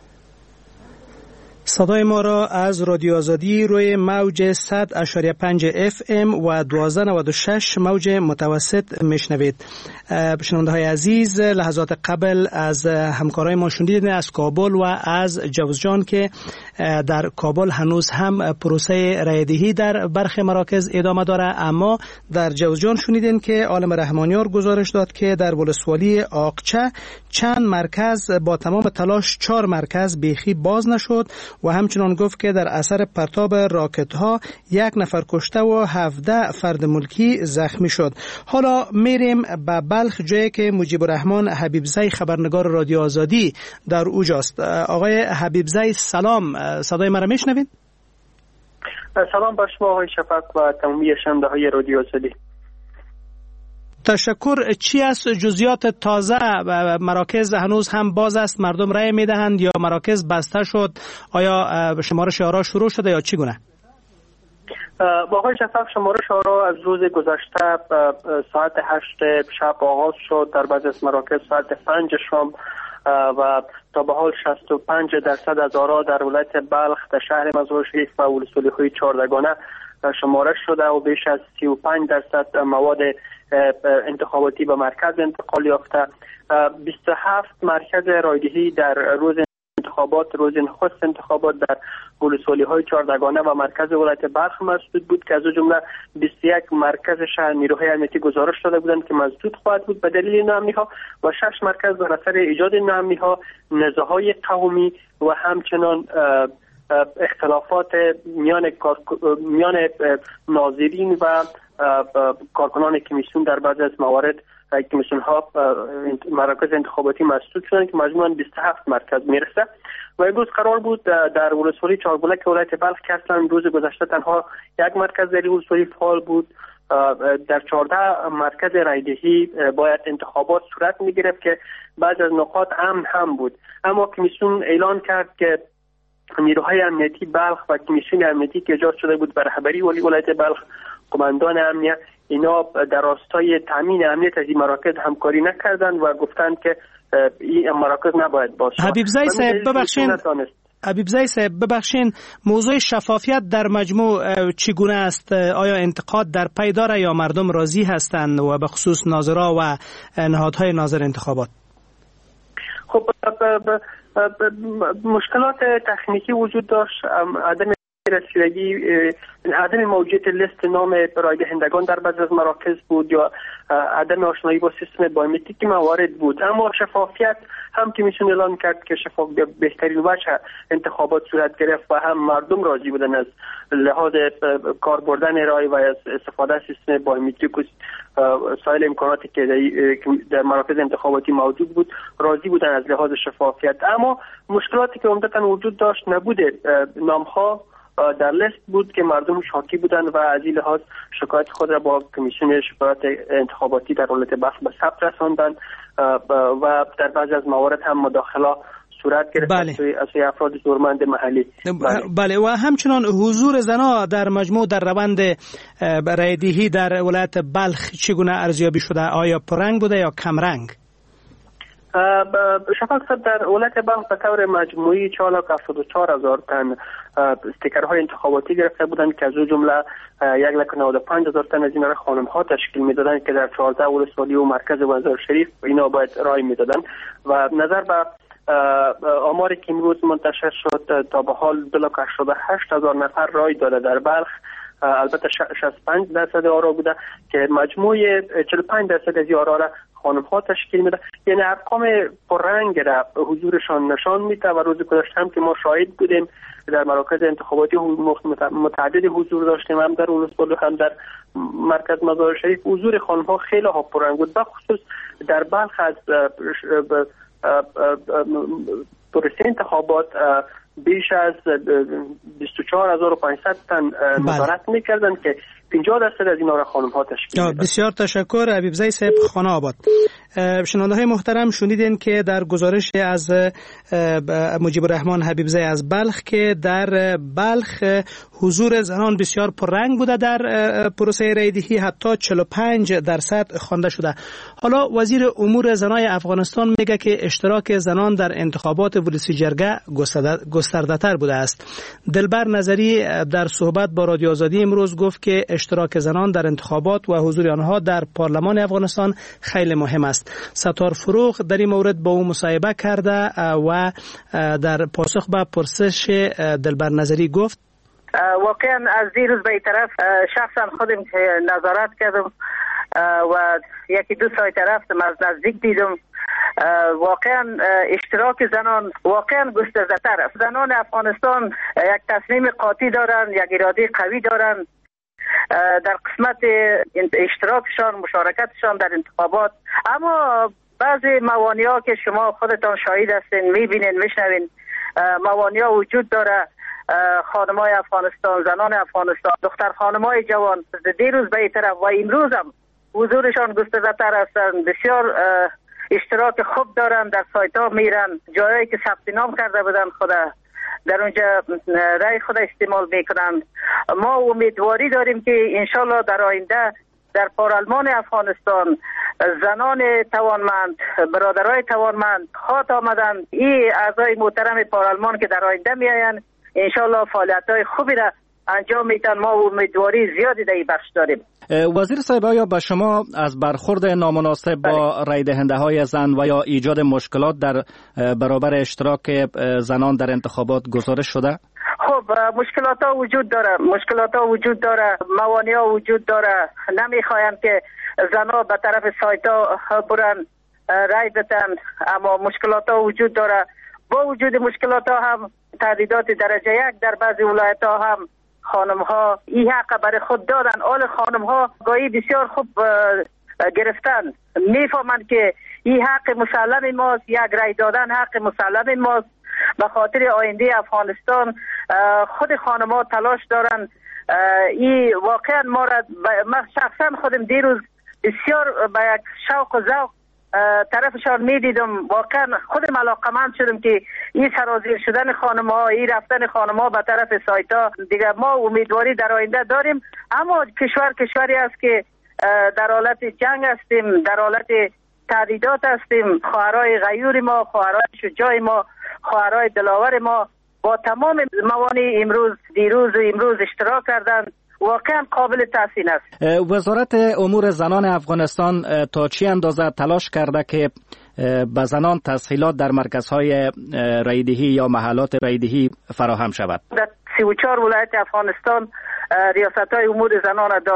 صدای ما را از رادیو آزادی روی موج صد اشاری پنج اف ام و دوازده نود و شش موج متوسط میشنوید. شنونده های عزیز، لحظات قبل از همکارای ما شنیدید از کابل و از جوزجان که در کابل هنوز هم پروسه رایدهی در برخی مراکز ادامه داره، اما در جوزجان شنیدین که عالم رحمانیار گزارش داد که در ولسوالی آقچه چند مرکز با تمام تلاش چهار مرکز بیخی باز نشد و همچنان گفت که در اثر پرتاب راکت ها یک نفر کشته و هفده فرد ملکی زخمی شد. حالا میریم به بلخ، جایی که مجیب الرحمن حبیبزی خبرنگار رادیو آزادی در اوجاست. آقای حبیبزی سلام، صدای مرا میشنوید؟ سلام بر شما آقای شفق و تمامی شنونده های رادیو آزادی. تشکر. چی است جزئیات تازه؟ مراکز هنوز هم باز است، مردم رای میدهند یا مراکز بسته شد؟ آیا شمارش آرا شروع شده یا چی گونه؟ با آقای شفق شمارش آرا از روز گذشته ساعت هشت شب آغاز شد، در بعضی از مراکز ساعت پنج شام و تا به حال شصت و پنج درصد از آرا در ولایت بلخ در شهر مزار شریف و ولسوالی‌های چهاردگانه شمارش شده و بیش از سی و پنج درصد مواد انتخاباتی به مرکز انتقال یافته. بیست و هفت مرکز رایدهی در روز انتخابات روز نخست انتخابات در ولسوالی‌های چهاردگانه و مرکز ولایت بلخ مسدود بود که از جمله بیست و یک مرکز شهر نیروهای امنیتی گزارش داده بودند که مسدود خواهد بود به دلیل ناامنی‌ها و شش مرکز بر اثر ایجاد ناامنی‌ها، نزاع‌های قومی و همچنان اختلافات میان میان ناظرین و کارکنان کمیسیون در بعضی از موارد کمیسیون ها مراکز انتخاباتی مسدود شدند که مجموعاً بیست و هفت مرکز میرسه و امروز قرار بود در ولسوالی چهارگلک ولایت بلخ که اصلا روز گذشته تنها یک مرکز در ولسوالی فعال بود، در چهارده مرکز رایدهی باید انتخابات صورت میگرفت که بعضی از نقاط امن هم بود، اما کمیسیون اعلان کرد که نیروهای امنیتی بلخ و کمیسیون امنیتی که ایجاد شده بود بر رهبری ولی ولایت بلخ، قماندان امنیت، اینا در راستای تامین امنیت از این مراکز همکاری نکردند و گفتند که این مراکز نباید باشه. حبیبزی صاحب ببخشین حبیبزی صاحب ببخشین موضوع شفافیت در مجموع چگونه است؟ آیا انتقاد در پی داره یا مردم راضی هستند و به خصوص ناظرا و نهادهای ناظر انتخابات؟ خب مشکلات تکنیکی وجود داشت، عدم رسیدگی، عدم موجودیت لیست نام رای دهندگان در بعضی از مراکز بود یا عدم آشنایی با سیستم بایومتریک موارد بود. اما شفافیت هم که میشون اعلام کرد که شفاف بهترین وجه انتخابات صورت گرفت و هم مردم راضی بودن از لحاظ کار بردن ارائه و از استفاده از سیستم بایومتریک و سایر امکاناتی که در مراکز انتخاباتی موجود بود راضی بودن از لحاظ شفافیت. اما مشکلاتی که عمدتاً وجود داشت نبوده نامها در لیست بود که مردم شاکی بودن و از این لحاظ شکایت خود را با کمیسیون شکایات انتخاباتی در ولایت بلخ به ثبت رساندن و در بعضی از موارد هم مداخله صورت گرفت بله. از سوی افراد زورمند محلی. بله. بله و همچنان حضور زنان در مجموع در روند رایدهی در ولایت بلخ چگونه ارزیابی شده؟ آیا پررنگ بوده یا کمرنگ؟ شفاق صاحب در ولایت بلخ به طور مجموعی چهار لاخ هفتاد و چهار هزار تن استیکرهای انتخاباتی گرفته بودند که از او جمله یک لاخ نود و پنج هزار تن از اینا را خانم ها تشکیل میدادند که در چهارده ولسوالی و مرکز بازار شریف اینا باید رای میدادند و نظر به آماری که امروز منتشر شد تا به حال دو لاخ هشتاد و هشت هزار نفر رای داده در بلخ. البته شصت و پنج درصد آرا بوده که مجموع چهل و پنج درصد از آرا را خانم ها تشکیل میده. یعنی ارقام پررنگ را حضورشان نشان میده و روز گذشته هم که ما شاهد بودیم در مراکز انتخاباتی متعدد حضور داشتیم، هم در ولسوالی هم در مرکز مزار شریف حضور خانم ها خیلی ها پررنگ بود. بخصوص در بلخ از پروسه انتخابات بیش از بیست و چهار هزار و پانصد تن نظارت میکردن که پنجاه درصد از اینا را خانم ها تشکیل میدن. بسیار تشکر حبیبزی صاحب خانه آباد. شنونده های محترم شنیدین که در گزارش از مجیب الرحمن حبیبزی از بلخ که در بلخ حضور زنان بسیار پررنگ بوده در پروسه رایدهی، حتی چهل و پنج درصد خوانده شده. حالا وزیر امور زنای افغانستان میگه که اشتراک زنان در انتخابات ولسی جرگه گسترده تر بوده است. دلبر نظری در صحبت با رادیو آزادی امروز گفت که اشتراک زنان در انتخابات و حضور آنها در پارلمان افغانستان خیلی مهم است. ستار فروغ در این مورد با او مصاحبه کرده و در پاسخ به پرسش دلبر نظری گفت واقعا از دیروز به این طرف شخصا خودم نظارت کردم و یکی دو سایت رفتم از نزدیک دیدم. واقعا اشتراک زنان واقعا گسترده تر است. زنان افغانستان یک تصمیم قاطع دارند، یک اراده قوی دارند در قسمت اشتراکشان، مشارکتشان در انتخابات. اما بعضی موانع‌ها که شما خودتان شاهد هستین، میبینین، میشنوین، موانع‌ها وجود داره. خانمای افغانستان، زنان افغانستان، دختر خانمای جوان دیروز به این طرف و امروز هم حضورشان گسترده تر هستند. بسیار اشتراک خوب دارن، در سایت ها میرن، جایی که ثبت نام کرده بودن خدا در اونجا رای خود استعمال میکنن. ما امیدواری داریم که انشالله در آینده در پارلمان افغانستان زنان توانمند، برادرای توانمند خواهد آمدن. این اعضای محترم پارلمان که در آینده میآیند انشالله فعالیت‌های خوبی را انجام میدن. ما امیدواری زیادی در این بخش داریم. وزیر صاحب آیا به شما از برخورد نامناسب با رای دهنده های زن و یا ایجاد مشکلات در برابر اشتراک زنان در انتخابات گزارش شده؟ خب مشکلات ها وجود داره، مشکلات ها وجود داره، موانع ها وجود داره. نمیخوایم که زنها به طرف سایت ها برن رای بدن، اما مشکلات ها وجود داره. با وجود مشکلات ها هم تهدیدات درجه یک در بعضی ولایت ها هم خانم ها این حق برای خود دادن. آل خانم ها گاهی بسیار خوب گرفتن، میفهمند که این حق مسلم ماست، یک رای دادن حق مسلم ماست. به خاطر آینده افغانستان خود خانم ها تلاش دارن. این واقعا ما را من شخصا خودم دیروز بسیار با یک شوق و ذوق طرفشان میدیدم. واقعا خودم علاقمند شدم که این سرازیر شدن خانم ها، این رفتن خانم ها به طرف سایت ها دیگه ما امیدواری در آینده داریم. اما کشور کشوری است که در حالت جنگ هستیم، در حالت تهدیدات هستیم. خواهرای غیور ما، خواهرای شجاع ما، خواهرای دلاور ما با تمام موانع امروز دیروز و امروز اشتراک کردند. واقعا قابل تحسین است. وزارت امور زنان افغانستان تا چی اندازه تلاش کرده که به زنان تسهیلات در مرکزهای رایدهی یا محلات رایدهی فراهم شود؟ در سی و چهار ولایت افغانستان ریاست های امور زنان داریم.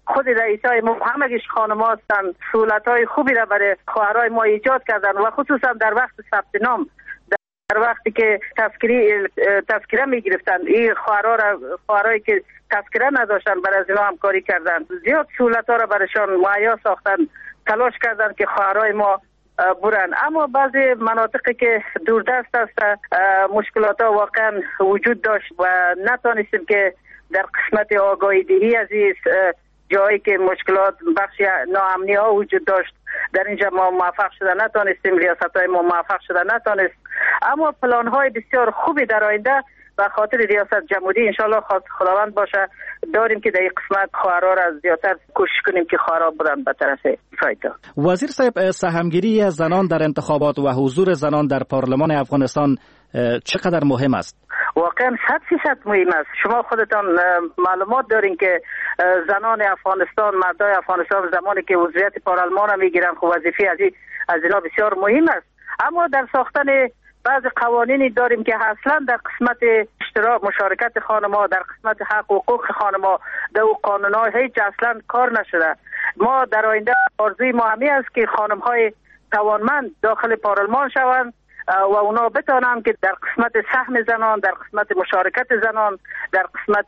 خود رئیسای ما همگیش خانم هستن، سهولت‌های خوبی را برای خواهرای ما ایجاد کردن و خصوصا در وقت ثبت نام، در وقتی که تذکری تذکره می گرفتن، این خواهرها را خواهرایی که تذکره نداشتن برای از اینا همکاری کردن، زیاد سهولت‌ها را برایشان مهیا ساختن، تلاش کردن که خواهرای ما برن. اما بعضی مناطقی که دوردست است مشکلات ها واقعا وجود داشت و نتانستیم که در قسمت آگاهی دهی از این جایی که مشکلات بخشی ناامنی ها وجود داشت در اینجا ما موفق شده نتانستیم، ریاست های ما موفق شده نتانست. اما پلان های بسیار خوبی در آینده و خاطر ریاست جمهوری انشالله خداوند باشه داریم که در این قسمت خواهرها را زیادتر کوشش کنیم که خواهرها برن به طرف فایده. وزیر صاحب، سهمگیری زنان در انتخابات و حضور زنان در پارلمان افغانستان چقدر مهم است؟ واقعا صد فیصد مهم است. شما خودتان معلومات دارین که زنان افغانستان، مردای افغانستان زمانی که عضویت پارلمان میگیرن خب وظیفه از از اینا بسیار مهم است. اما در ساختن بعض قوانینی داریم که اصلا در قسمت اشتراک مشارکت خانم‌ها، در قسمت حق و حقوق خانم‌ها در او قانون‌ها هیچ اصلا کار نشده. ما در آینده آرزوی ما همین است که خانم‌های توانمند داخل پارلمان شوند و اونا بتونن که در قسمت سهم زنان، در قسمت مشارکت زنان، در قسمت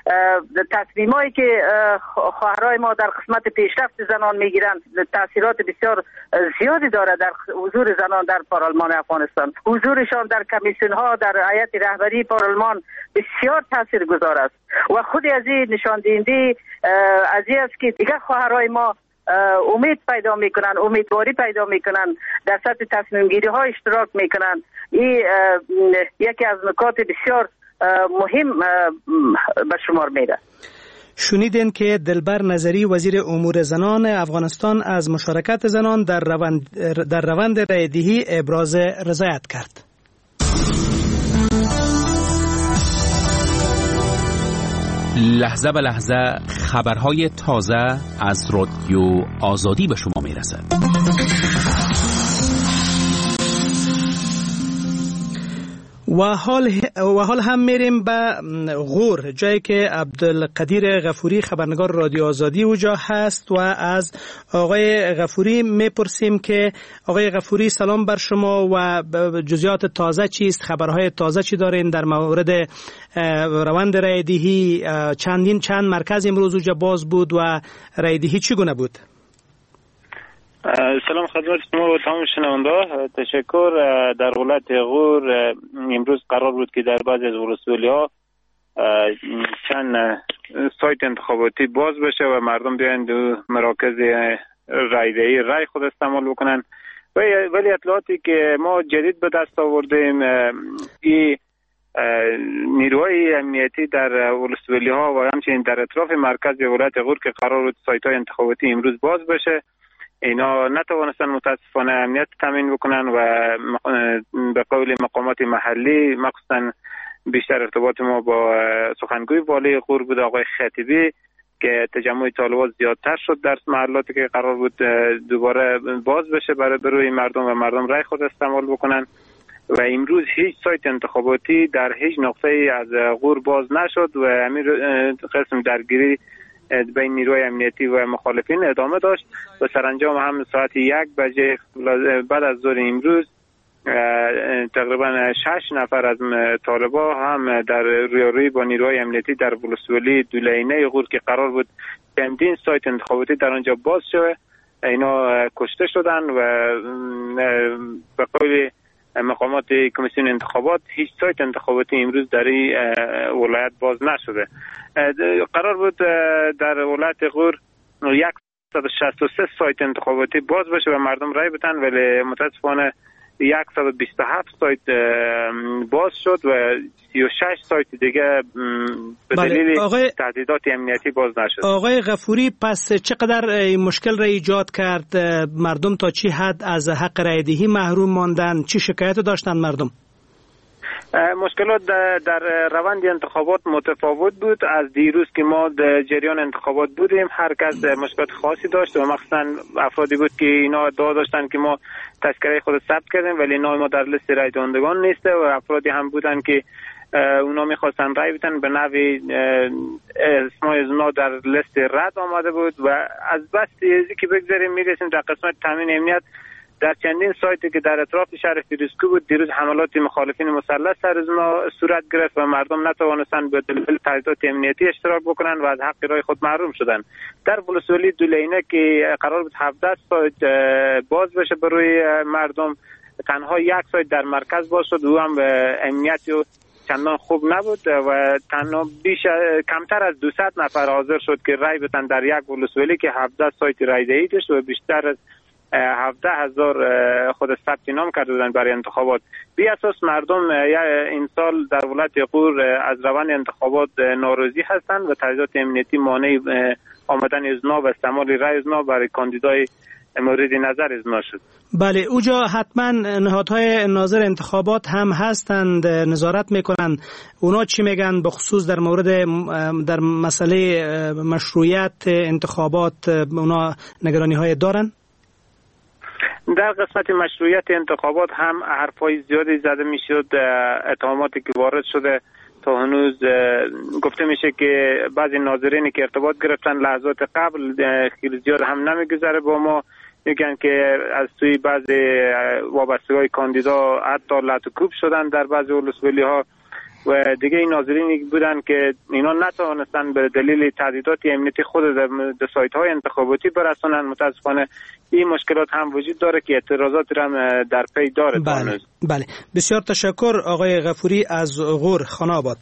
تصمیمایی که خواهرای ما در قسمت پیشرفت زنان میگیرن تاثیرات بسیار زیادی داره در حضور زنان در پارلمان افغانستان. حضورشان در کمیسیون ها، در هیئت رهبری پارلمان بسیار تاثیرگذار است و خود از این نشان دهنده از این است که دیگر خواهرای ما امید پیدا میکنن، امیدواری پیدا میکنن، در سطح تصمیم گیری ها اشتراک میکنن. این یکی از نکات بسیار مهم به شمار میره. شنیدین که دلبر نظری وزیر امور زنان افغانستان از مشارکت زنان در روند در روند رایدهی ابراز رضایت کرد. لحظه به لحظه خبرهای تازه از رادیو آزادی به شما میرسد. و حال و حال هم میریم به غور، جایی که عبدالقدیر غفوری خبرنگار رادیو آزادی اونجا هست و از آقای غفوری میپرسیم که آقای غفوری سلام بر شما و جزئیات تازه چیست، خبرهای تازه چی دارین در مورد روند رایدهی؟ چندین چند مرکز امروز اونجا باز بود و رایدهی چگونه بود؟ سلام خدمت شما و تمام شنونده. تشکر. در ولایت غور امروز قرار بود که در بعضی از ولسوالی‌ها چند سایت انتخاباتی باز بشه و مردم بیاین دو مراکز رایدهی رای خود استعمال بکنن. ولی اطلاعاتی که ما جدید به دست آوردیم، این نیروهای امنیتی در ولسوالی‌ها و همچنین در اطراف مرکز ولایت غور که قرار بود سایت‌های انتخاباتی امروز باز بشه، اینا نتوانستن متاسفانه امنیت تامین بکنن و به قول مقامات محلی، مخصوصا بیشتر ارتباط ما با سخنگوی والی غور بود آقای خطیبی که تجمع طالبات زیادتر شد در محلاتی که قرار بود دوباره باز بشه برای بروی مردم و مردم رای خود استعمال بکنن و امروز هیچ سایت انتخاباتی در هیچ نقطه از غور باز نشد و همین قسم درگیری بین نیروی امنیتی و مخالفین ادامه داشت و سرانجام هم ساعت یک بجه بعد از ظهر امروز تقریبا شش نفر از طالبا هم در رویارویی با نیروی امنیتی در ولسوالی دولینه غور که قرار بود چندین سایت انتخاباتی در آنجا باز شده، اینا کشته شدن و به قول مقامات کمیسیون انتخابات هیچ سایت انتخاباتی امروز در این ولایت باز نشده. قرار بود در ولایت غور صد و شصت و سه سایت انتخاباتی باز بشه و مردم رای بدن، ولی متاسفانه صد و بیست و هفت سایت باز شد و سی و شش سایت دیگه به دلیل آقای... تهدیدات امنیتی باز نشد. آقای غفوری، پس چقدر مشکل را ایجاد کرد؟ مردم تا چی حد از حق رایدهی محروم ماندن؟ چی شکایت داشتن مردم؟ مشکلات در روند انتخابات متفاوت بود. از دیروز که ما در جریان انتخابات بودیم هر کس مشکلات خاصی داشت و مخصوصا افرادی بود که اینا ادعا داشتن که ما تذکره خود ثبت کردیم ولی نام ما در لیست رای دهندگان نیسته و افرادی هم بودن که اونا میخواستن رای بدن، به نوی اسمای از اونا در لیست رد آمده بود و از بس تیزی که بگذاریم میرسیم در قسمت تامین امنیت. در چندین سایتی که در اطراف شهر فیروزکوه بود دیروز حملات مخالفین مسلح سر از اونا صورت گرفت و مردم نتوانستند به دلیل تجهیزات امنیتی اشتراک بکنن و از حق رای خود محروم شدن. در ولسوالی دولینه که قرار بود هفده سایت باز بشه برای مردم، تنها یک سایت در مرکز باز شد و هم امنیتی چندان خوب نبود و تنها بیش کمتر از دویست نفر حاضر شد که رای بدن در یک ولسوالی که هفده سایت رای دهی داشت و بیشتر از هفده هزار خود ثبت نام کرده بودن برای انتخابات. بی اساس مردم این سال در ولایت غور از روند انتخابات ناراضی هستند و تجهیزات امنیتی مانع آمدن ازنا و استعمال رای ازنا برای کاندیدای مورد نظر ازنا شد. بله، اوجا حتما نهادهای ناظر انتخابات هم هستند، نظارت میکنند. اونا چی میگن بخصوص در مورد در مسئله مشروعیت انتخابات؟ اونا نگرانی های دارن؟ در قسمت مشروعیت انتخابات هم حرفای زیادی زده میشد. اتهاماتی که وارد شده تا هنوز گفته میشه که بعضی ناظرینی که ارتباط گرفتن لحظات قبل خیلی زیاد هم نمیگذره با ما، میگن که از توی بعضی وابستگی کاندیدا حتی لطوکوب شدن در بعضی ولسوالی ها و دیگه این ناظرینی بودن که اینا نتوانستن به دلیل تهدیدات امنیتی خود در سایت های انتخاباتی برسونن. متاسفانه این مشکلات هم وجود داره که اعتراضات هم در پی داره. بله, بله. بسیار تشکر آقای غفوری از غور خانه آباد.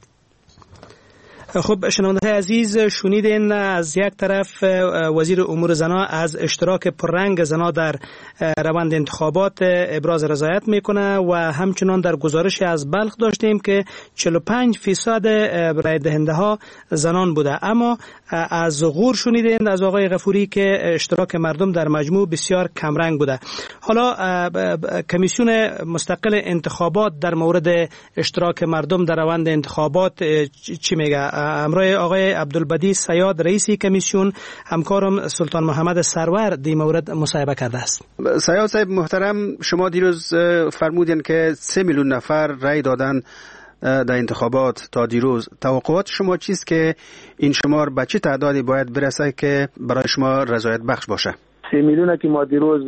خب شنونده‌های عزیز، شنیدین از یک طرف وزیر امور زنا از اشتراک پررنگ زنا در روند انتخابات ابراز رضایت میکنه و همچنان در گزارش از بلخ داشتیم که چهل و پنج فیصد رای دهنده ها زنان بوده. اما از غور شنیدین از آقای غفوری که اشتراک مردم در مجموع بسیار کمرنگ بوده. حالا کمیسیون مستقل انتخابات در مورد اشتراک مردم در روند انتخابات چی میگه؟ امروی آقای عبدالبدی سیاد رئیس کمیسیون، همکارم سلطان محمد سرور دی مورد مصاحبه کرده است. سیاد صاحب محترم، شما دیروز فرمودین که سه میلیون نفر رای دادن در انتخابات تا دیروز. توقعات شما چیست که این شمار به چه تعدادی باید برسه که برای شما رضایت بخش باشه؟ سه میلیون که ما دیروز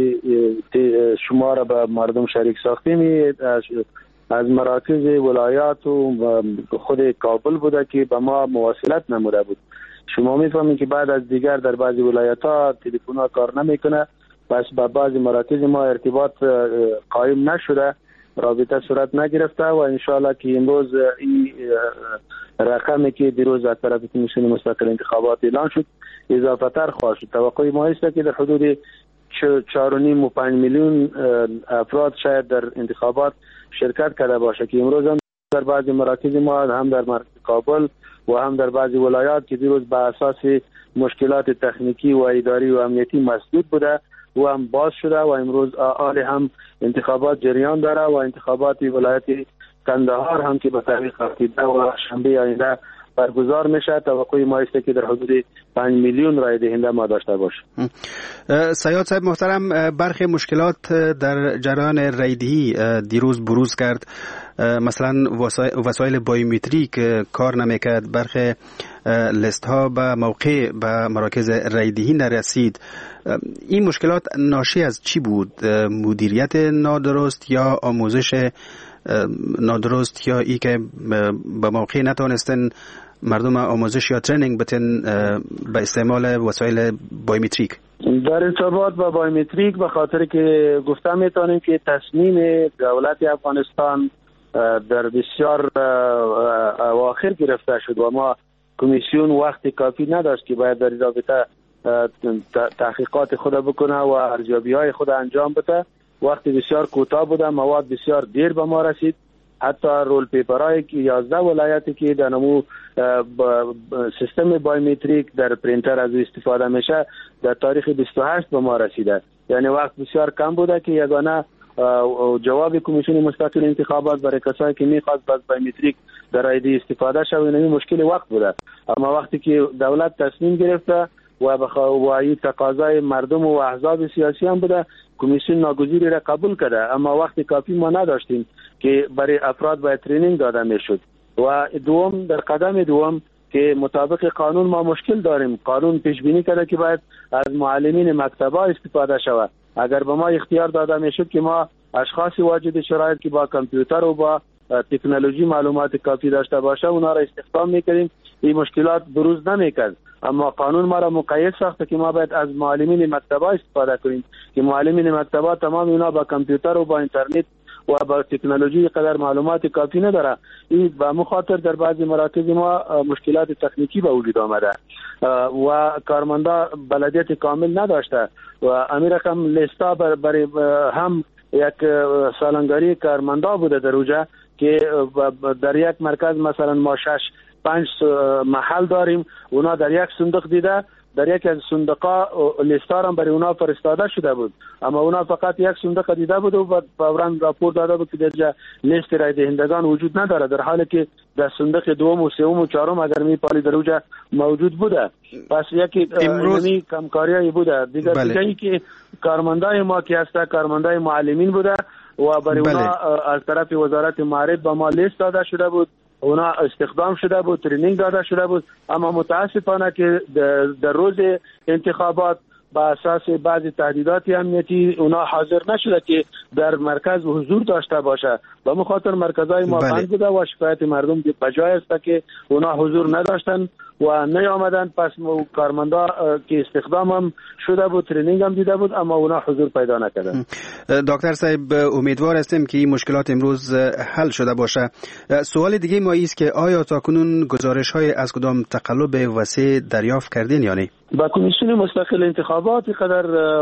شمار به مردم شریک ساختیم از مراکز ولایات و خود کابل بوده که به ما مواصلت نموده بود. شما میفهمید که بعد از دیگر در بعضی ولایت ها تلفن ها کار نمیکنه، پس با بعضی مراکز ما ارتباط قائم نشده، رابطه صورت نگرفته و انشاءالله که امروز این رقمی که دیروز از طرف کمیسیون مستقل انتخابات اعلان شد اضافه تر خواهد شد. توقع ما است که در حدود چهار و نیم و پنج میلیون افراد شاید در انتخابات شرکت کرده باشه که امروز هم در بعضی مراکز ما هم در مرکز کابل و هم در بعضی ولایات که دیروز به اساس مشکلات تکنیکی و اداری و امنیتی مسدود بوده و هم باز شده و امروز آل هم انتخابات جریان داره و انتخابات ولایت کندهار هم که به تاریخ هفته و شنبه آینده برگزار میشه. توقع ما است که در حدود پنج میلیون رای دهنده ما داشته باشه. سیاد صاحب محترم، برخی مشکلات در جریان رایدهی دیروز بروز کرد. مثلا وسایل بایومتریک کار نمیکرد، برخی لیست ها به موقع به مراکز رایدهی نرسید. این مشکلات ناشی از چی بود؟ مدیریت نادرست یا آموزش نادرست یا ای که به موقع نتونستن مردم آموزش یا ترینینگ بتن به استعمال وسایل بایومتریک؟ در ارتباط با بایومتریک به خاطر که گفتم میتونیم که تصمیم دولت افغانستان در بسیار اواخر گرفته شد و ما کمیسیون وقت کافی نداشت که باید در رابطه تحقیقات خود بکنه و ارزیابی های خود انجام بده. وقتی بسیار کوتاه بوده، مواد بسیار دیر به ما رسید. حتی رول پیپرهای که یازده ولایتی که در نمو سیستم بایومتریک در پرینتر از استفاده میشه در تاریخ بیست و هشت به ما رسیده. یعنی وقت بسیار کم بوده که یگانه جواب کمیسیون مستقل انتخابات برای کسایی که میخواست از بایومتریک در ایدی استفاده شود این مشکل وقت بوده. اما وقتی که دولت تصمیم گرفته و بخواهی تقاضای مردم و احزاب سیاسی هم بوده. کمیسیون ناگزیری را قبول کرده، اما وقت کافی ما نداشتیم که برای افراد باید ترینینگ داده میشد. و دوم، در قدم دوم که مطابق قانون ما مشکل داریم، قانون پیش بینی کرده که باید از معلمین مکتب‌ها استفاده شود. اگر به ما اختیار داده میشد که ما اشخاصی واجد شرایط که با کامپیوتر و با تکنولوژی معلومات کافی داشته باشه اونا را استخدام میکردیم، این مشکلات بروز نمیکرد. اما قانون ما را مقید ساخته که ما باید از معلمین مکتب‌ها استفاده کنیم که معلمین مکتب‌ها تمام اونا با کامپیوتر و با اینترنت و با تکنولوژی قدر معلومات کافی نداره. این به مخاطر در بعضی مراکز ما مشکلات تکنیکی به وجود آمده و کارمندا بلدیت کامل نداشته و امیر رقم لیستا برای هم یک سالنگاری کارمندا بوده در اوجه که در یک مرکز مثلا ما شش پنج محل داریم، اونا در یک صندوق دیده، در یک از صندوقا لیستا هم برای اونا فرستاده شده بود، اما اونا فقط یک صندوق دیده بود و فوراً راپور داده بود که در لیست رای دهندگان وجود نداره، در حالی که در صندوق دوم و سوم و چهارم اگر میپالی در اوجه موجود بوده. پس یکی امروز کمکاریایی بوده. دیگر بله. دیگه ای که کارمندای ما که هسته کارمندای معلمین بوده و برای بله. اونا از طرف وزارت معارف به ما لیست داده شده بود، اونا استخدام شده بود، ترینینگ داده شده بود، اما متاسفانه که در روز انتخابات با اساس بعضی تهدیدات امنیتی اونا حاضر نشده که در مرکز حضور داشته باشه. به مخاطر مرکزهای ما بله. بند بوده و شکایت مردم بجای است که اونا حضور نداشتن و نیامدن. پس کارمندا که استخدام هم شده بود، ترینینگ هم دیده بود، اما اونا حضور پیدا نکردن. دکتر صاحب امیدوار هستیم که این مشکلات امروز حل شده باشه. سوال دیگه ما است که آیا تاکنون گزارش های از کدام تقلب وسیع دریافت کردین یا نه؟ با کمیسیون مستقل انتخابات قدر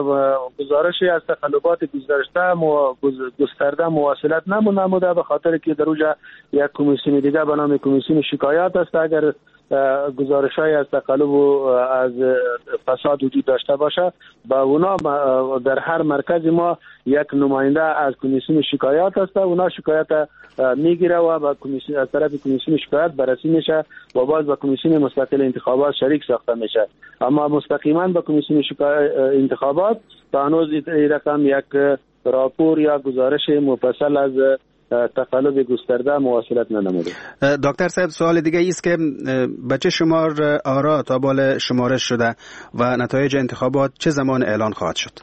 گزارشی از تقلبات گذشته گسترده مواصلت نموده، به خاطر که در اوجه یک کمیسیون دیگه به نام کمیسیون شکایات است. اگر گزارش‌های از تقلب و از فساد وجود داشته باشه با اونا در هر مرکز ما یک نماینده از کمیسیون شکایات است، اونا شکایت میگیره و با کمیسیون از طرف کمیسیون شکایت بررسی میشه و باز با کمیسیون مستقل انتخابات شریک ساخته میشه. اما مستقیما با کمیسیون انتخابات تا هنوز این رقم یک راپور یا گزارش مفصل از تقلب گسترده مواصلت ننموده. دکتر صاحب سوال دیگه است که به چه شمار آرا تا بال شمارش شده و نتایج انتخابات چه زمان اعلان خواهد شد؟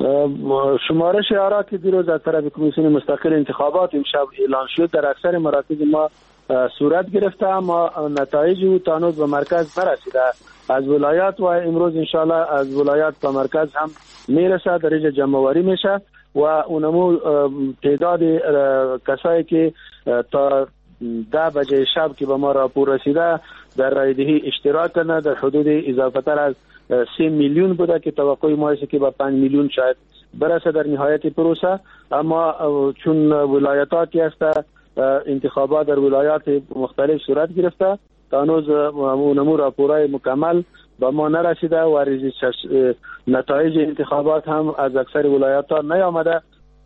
شمارش آرا که دیروز از طرف کمیسیون مستقل انتخابات امشب اعلان شد در اکثر مراکز ما صورت گرفته، اما نتایج او تا هنوز به مرکز نرسیده. از ولایات و امروز انشالله از ولایات به مرکز هم میرسه، در اینجا جمع‌آوری میشه و اونمو تعداد کسایی که تا ده بجه شب که به ما راپور رسیده در رایدهی اشتراک کنه در حدود اضافه تر از سه میلیون بوده که توقع ما است که به پنج میلیون شاید برسه در نهایت پروسه. اما چون ولایت ها که هسته انتخابات در ولایات مختلف صورت گرفته تا هنوز اونمو راپورای مکمل با ما نرسیده و نتایج انتخابات هم از اکثر ولایات ها نیامده.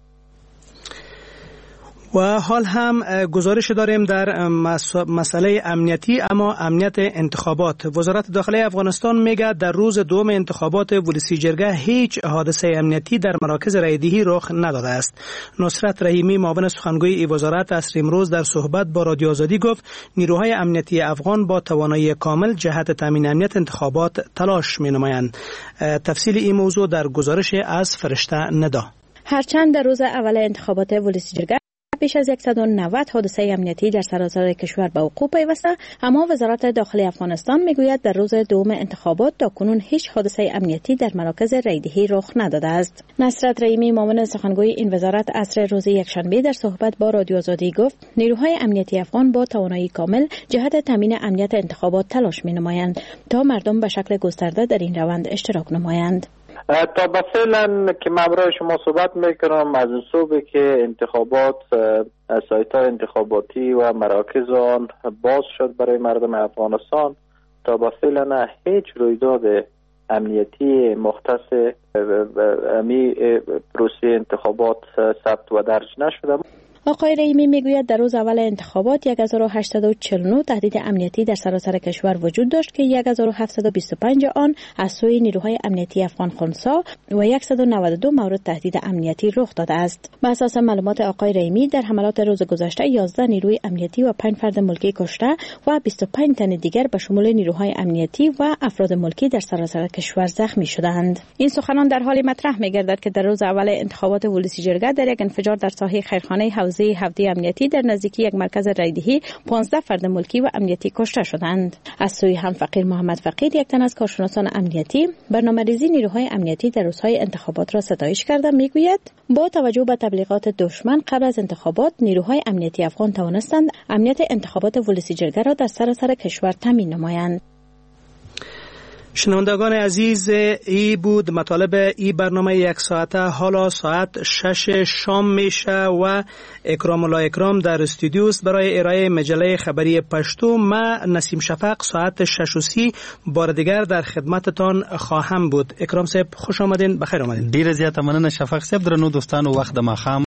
و حال هم گزارش داریم در مسئله امنیتی، اما امنیت انتخابات. وزارت داخلی افغانستان میگه در روز دوم انتخابات ولسی جرگه هیچ حادثه امنیتی در مراکز رایدهی رخ نداده است. نصرت رحیمی معاون سخنگوی ای وزارت عصر امروز در صحبت با رادیو آزادی گفت نیروهای امنیتی افغان با توانایی کامل جهت تامین امنیت انتخابات تلاش می‌نمایند. تفصیل این موضوع در گزارش از فرشته ندا. هرچند در روز اول انتخابات ولسی جرگه بیش از صد و نود حادثه امنیتی در سراسر کشور به وقوع پیوسته، اما وزارت داخلی افغانستان میگوید در روز دوم انتخابات تاکنون هیچ حادثه امنیتی در مراکز رایدهی رخ نداده است. نصرت رحیمی معاون سخنگوی این وزارت عصر روز یکشنبه در صحبت با رادیو آزادی گفت نیروهای امنیتی افغان با توانایی کامل جهت تامین امنیت انتخابات تلاش می‌نمایند تا مردم به شکل گسترده در این روند اشتراک نمایند. تا به فعلا که من برای شما صحبت میکنم از اون صبح که انتخابات سایت های انتخاباتی و مراکز آن باز شد برای مردم افغانستان، تا به فعلا هیچ رویداد امنیتی مختص امی پروسه انتخابات ثبت و درج نشده. آقای رحیمی میگوید در روز اول انتخابات هزار و هشتصد و چهل و نه تهدید امنیتی در سراسر کشور وجود داشت که هزار و هفتصد و بیست و پنج آن از سوی نیروهای امنیتی افغان خنثی و صد و نود و دو مورد تهدید امنیتی رخ داده است. بر اساس معلومات آقای رحیمی در حملات روز گذشته یازده نیروی امنیتی و پنج فرد ملکی کشته و بیست و پنج تن دیگر به شمول نیروهای امنیتی و افراد ملکی در سراسر کشور زخمی شدند. این سخنان در حالی مطرح می‌گردد که در روز اول انتخابات ولسی جرگه در یک انفجار در ساحه خیرخانه حوزه هفده امنیتی در نزدیکی یک مرکز رایدهی پانزده فرد ملکی و امنیتی کشته شدند. از سوی هم فقیر محمد فقیر، یک تن از کارشناسان امنیتی، برنامه‌ریزی نیروهای امنیتی در روزهای انتخابات را ستایش کرده میگوید با توجه به تبلیغات دشمن قبل از انتخابات نیروهای امنیتی افغان توانستند امنیت انتخابات ولسی جرگه را در سراسر کشور تامین نمایند. شنوندگان عزیز، ای بود مطالب ای برنامه یک ساعته. حالا ساعت شش شام میشه و اکرام الله اکرام در استودیو است برای ارائه مجله خبری پشتو. من نسیم شفق ساعت شش و سی بار دیگر در خدمتتان خواهم بود. اکرام صاحب خوش آمدین، بخیر آمدین. ډیر زیاته مننه شفق صاحب. درنو دوستانو، وخت د ماښام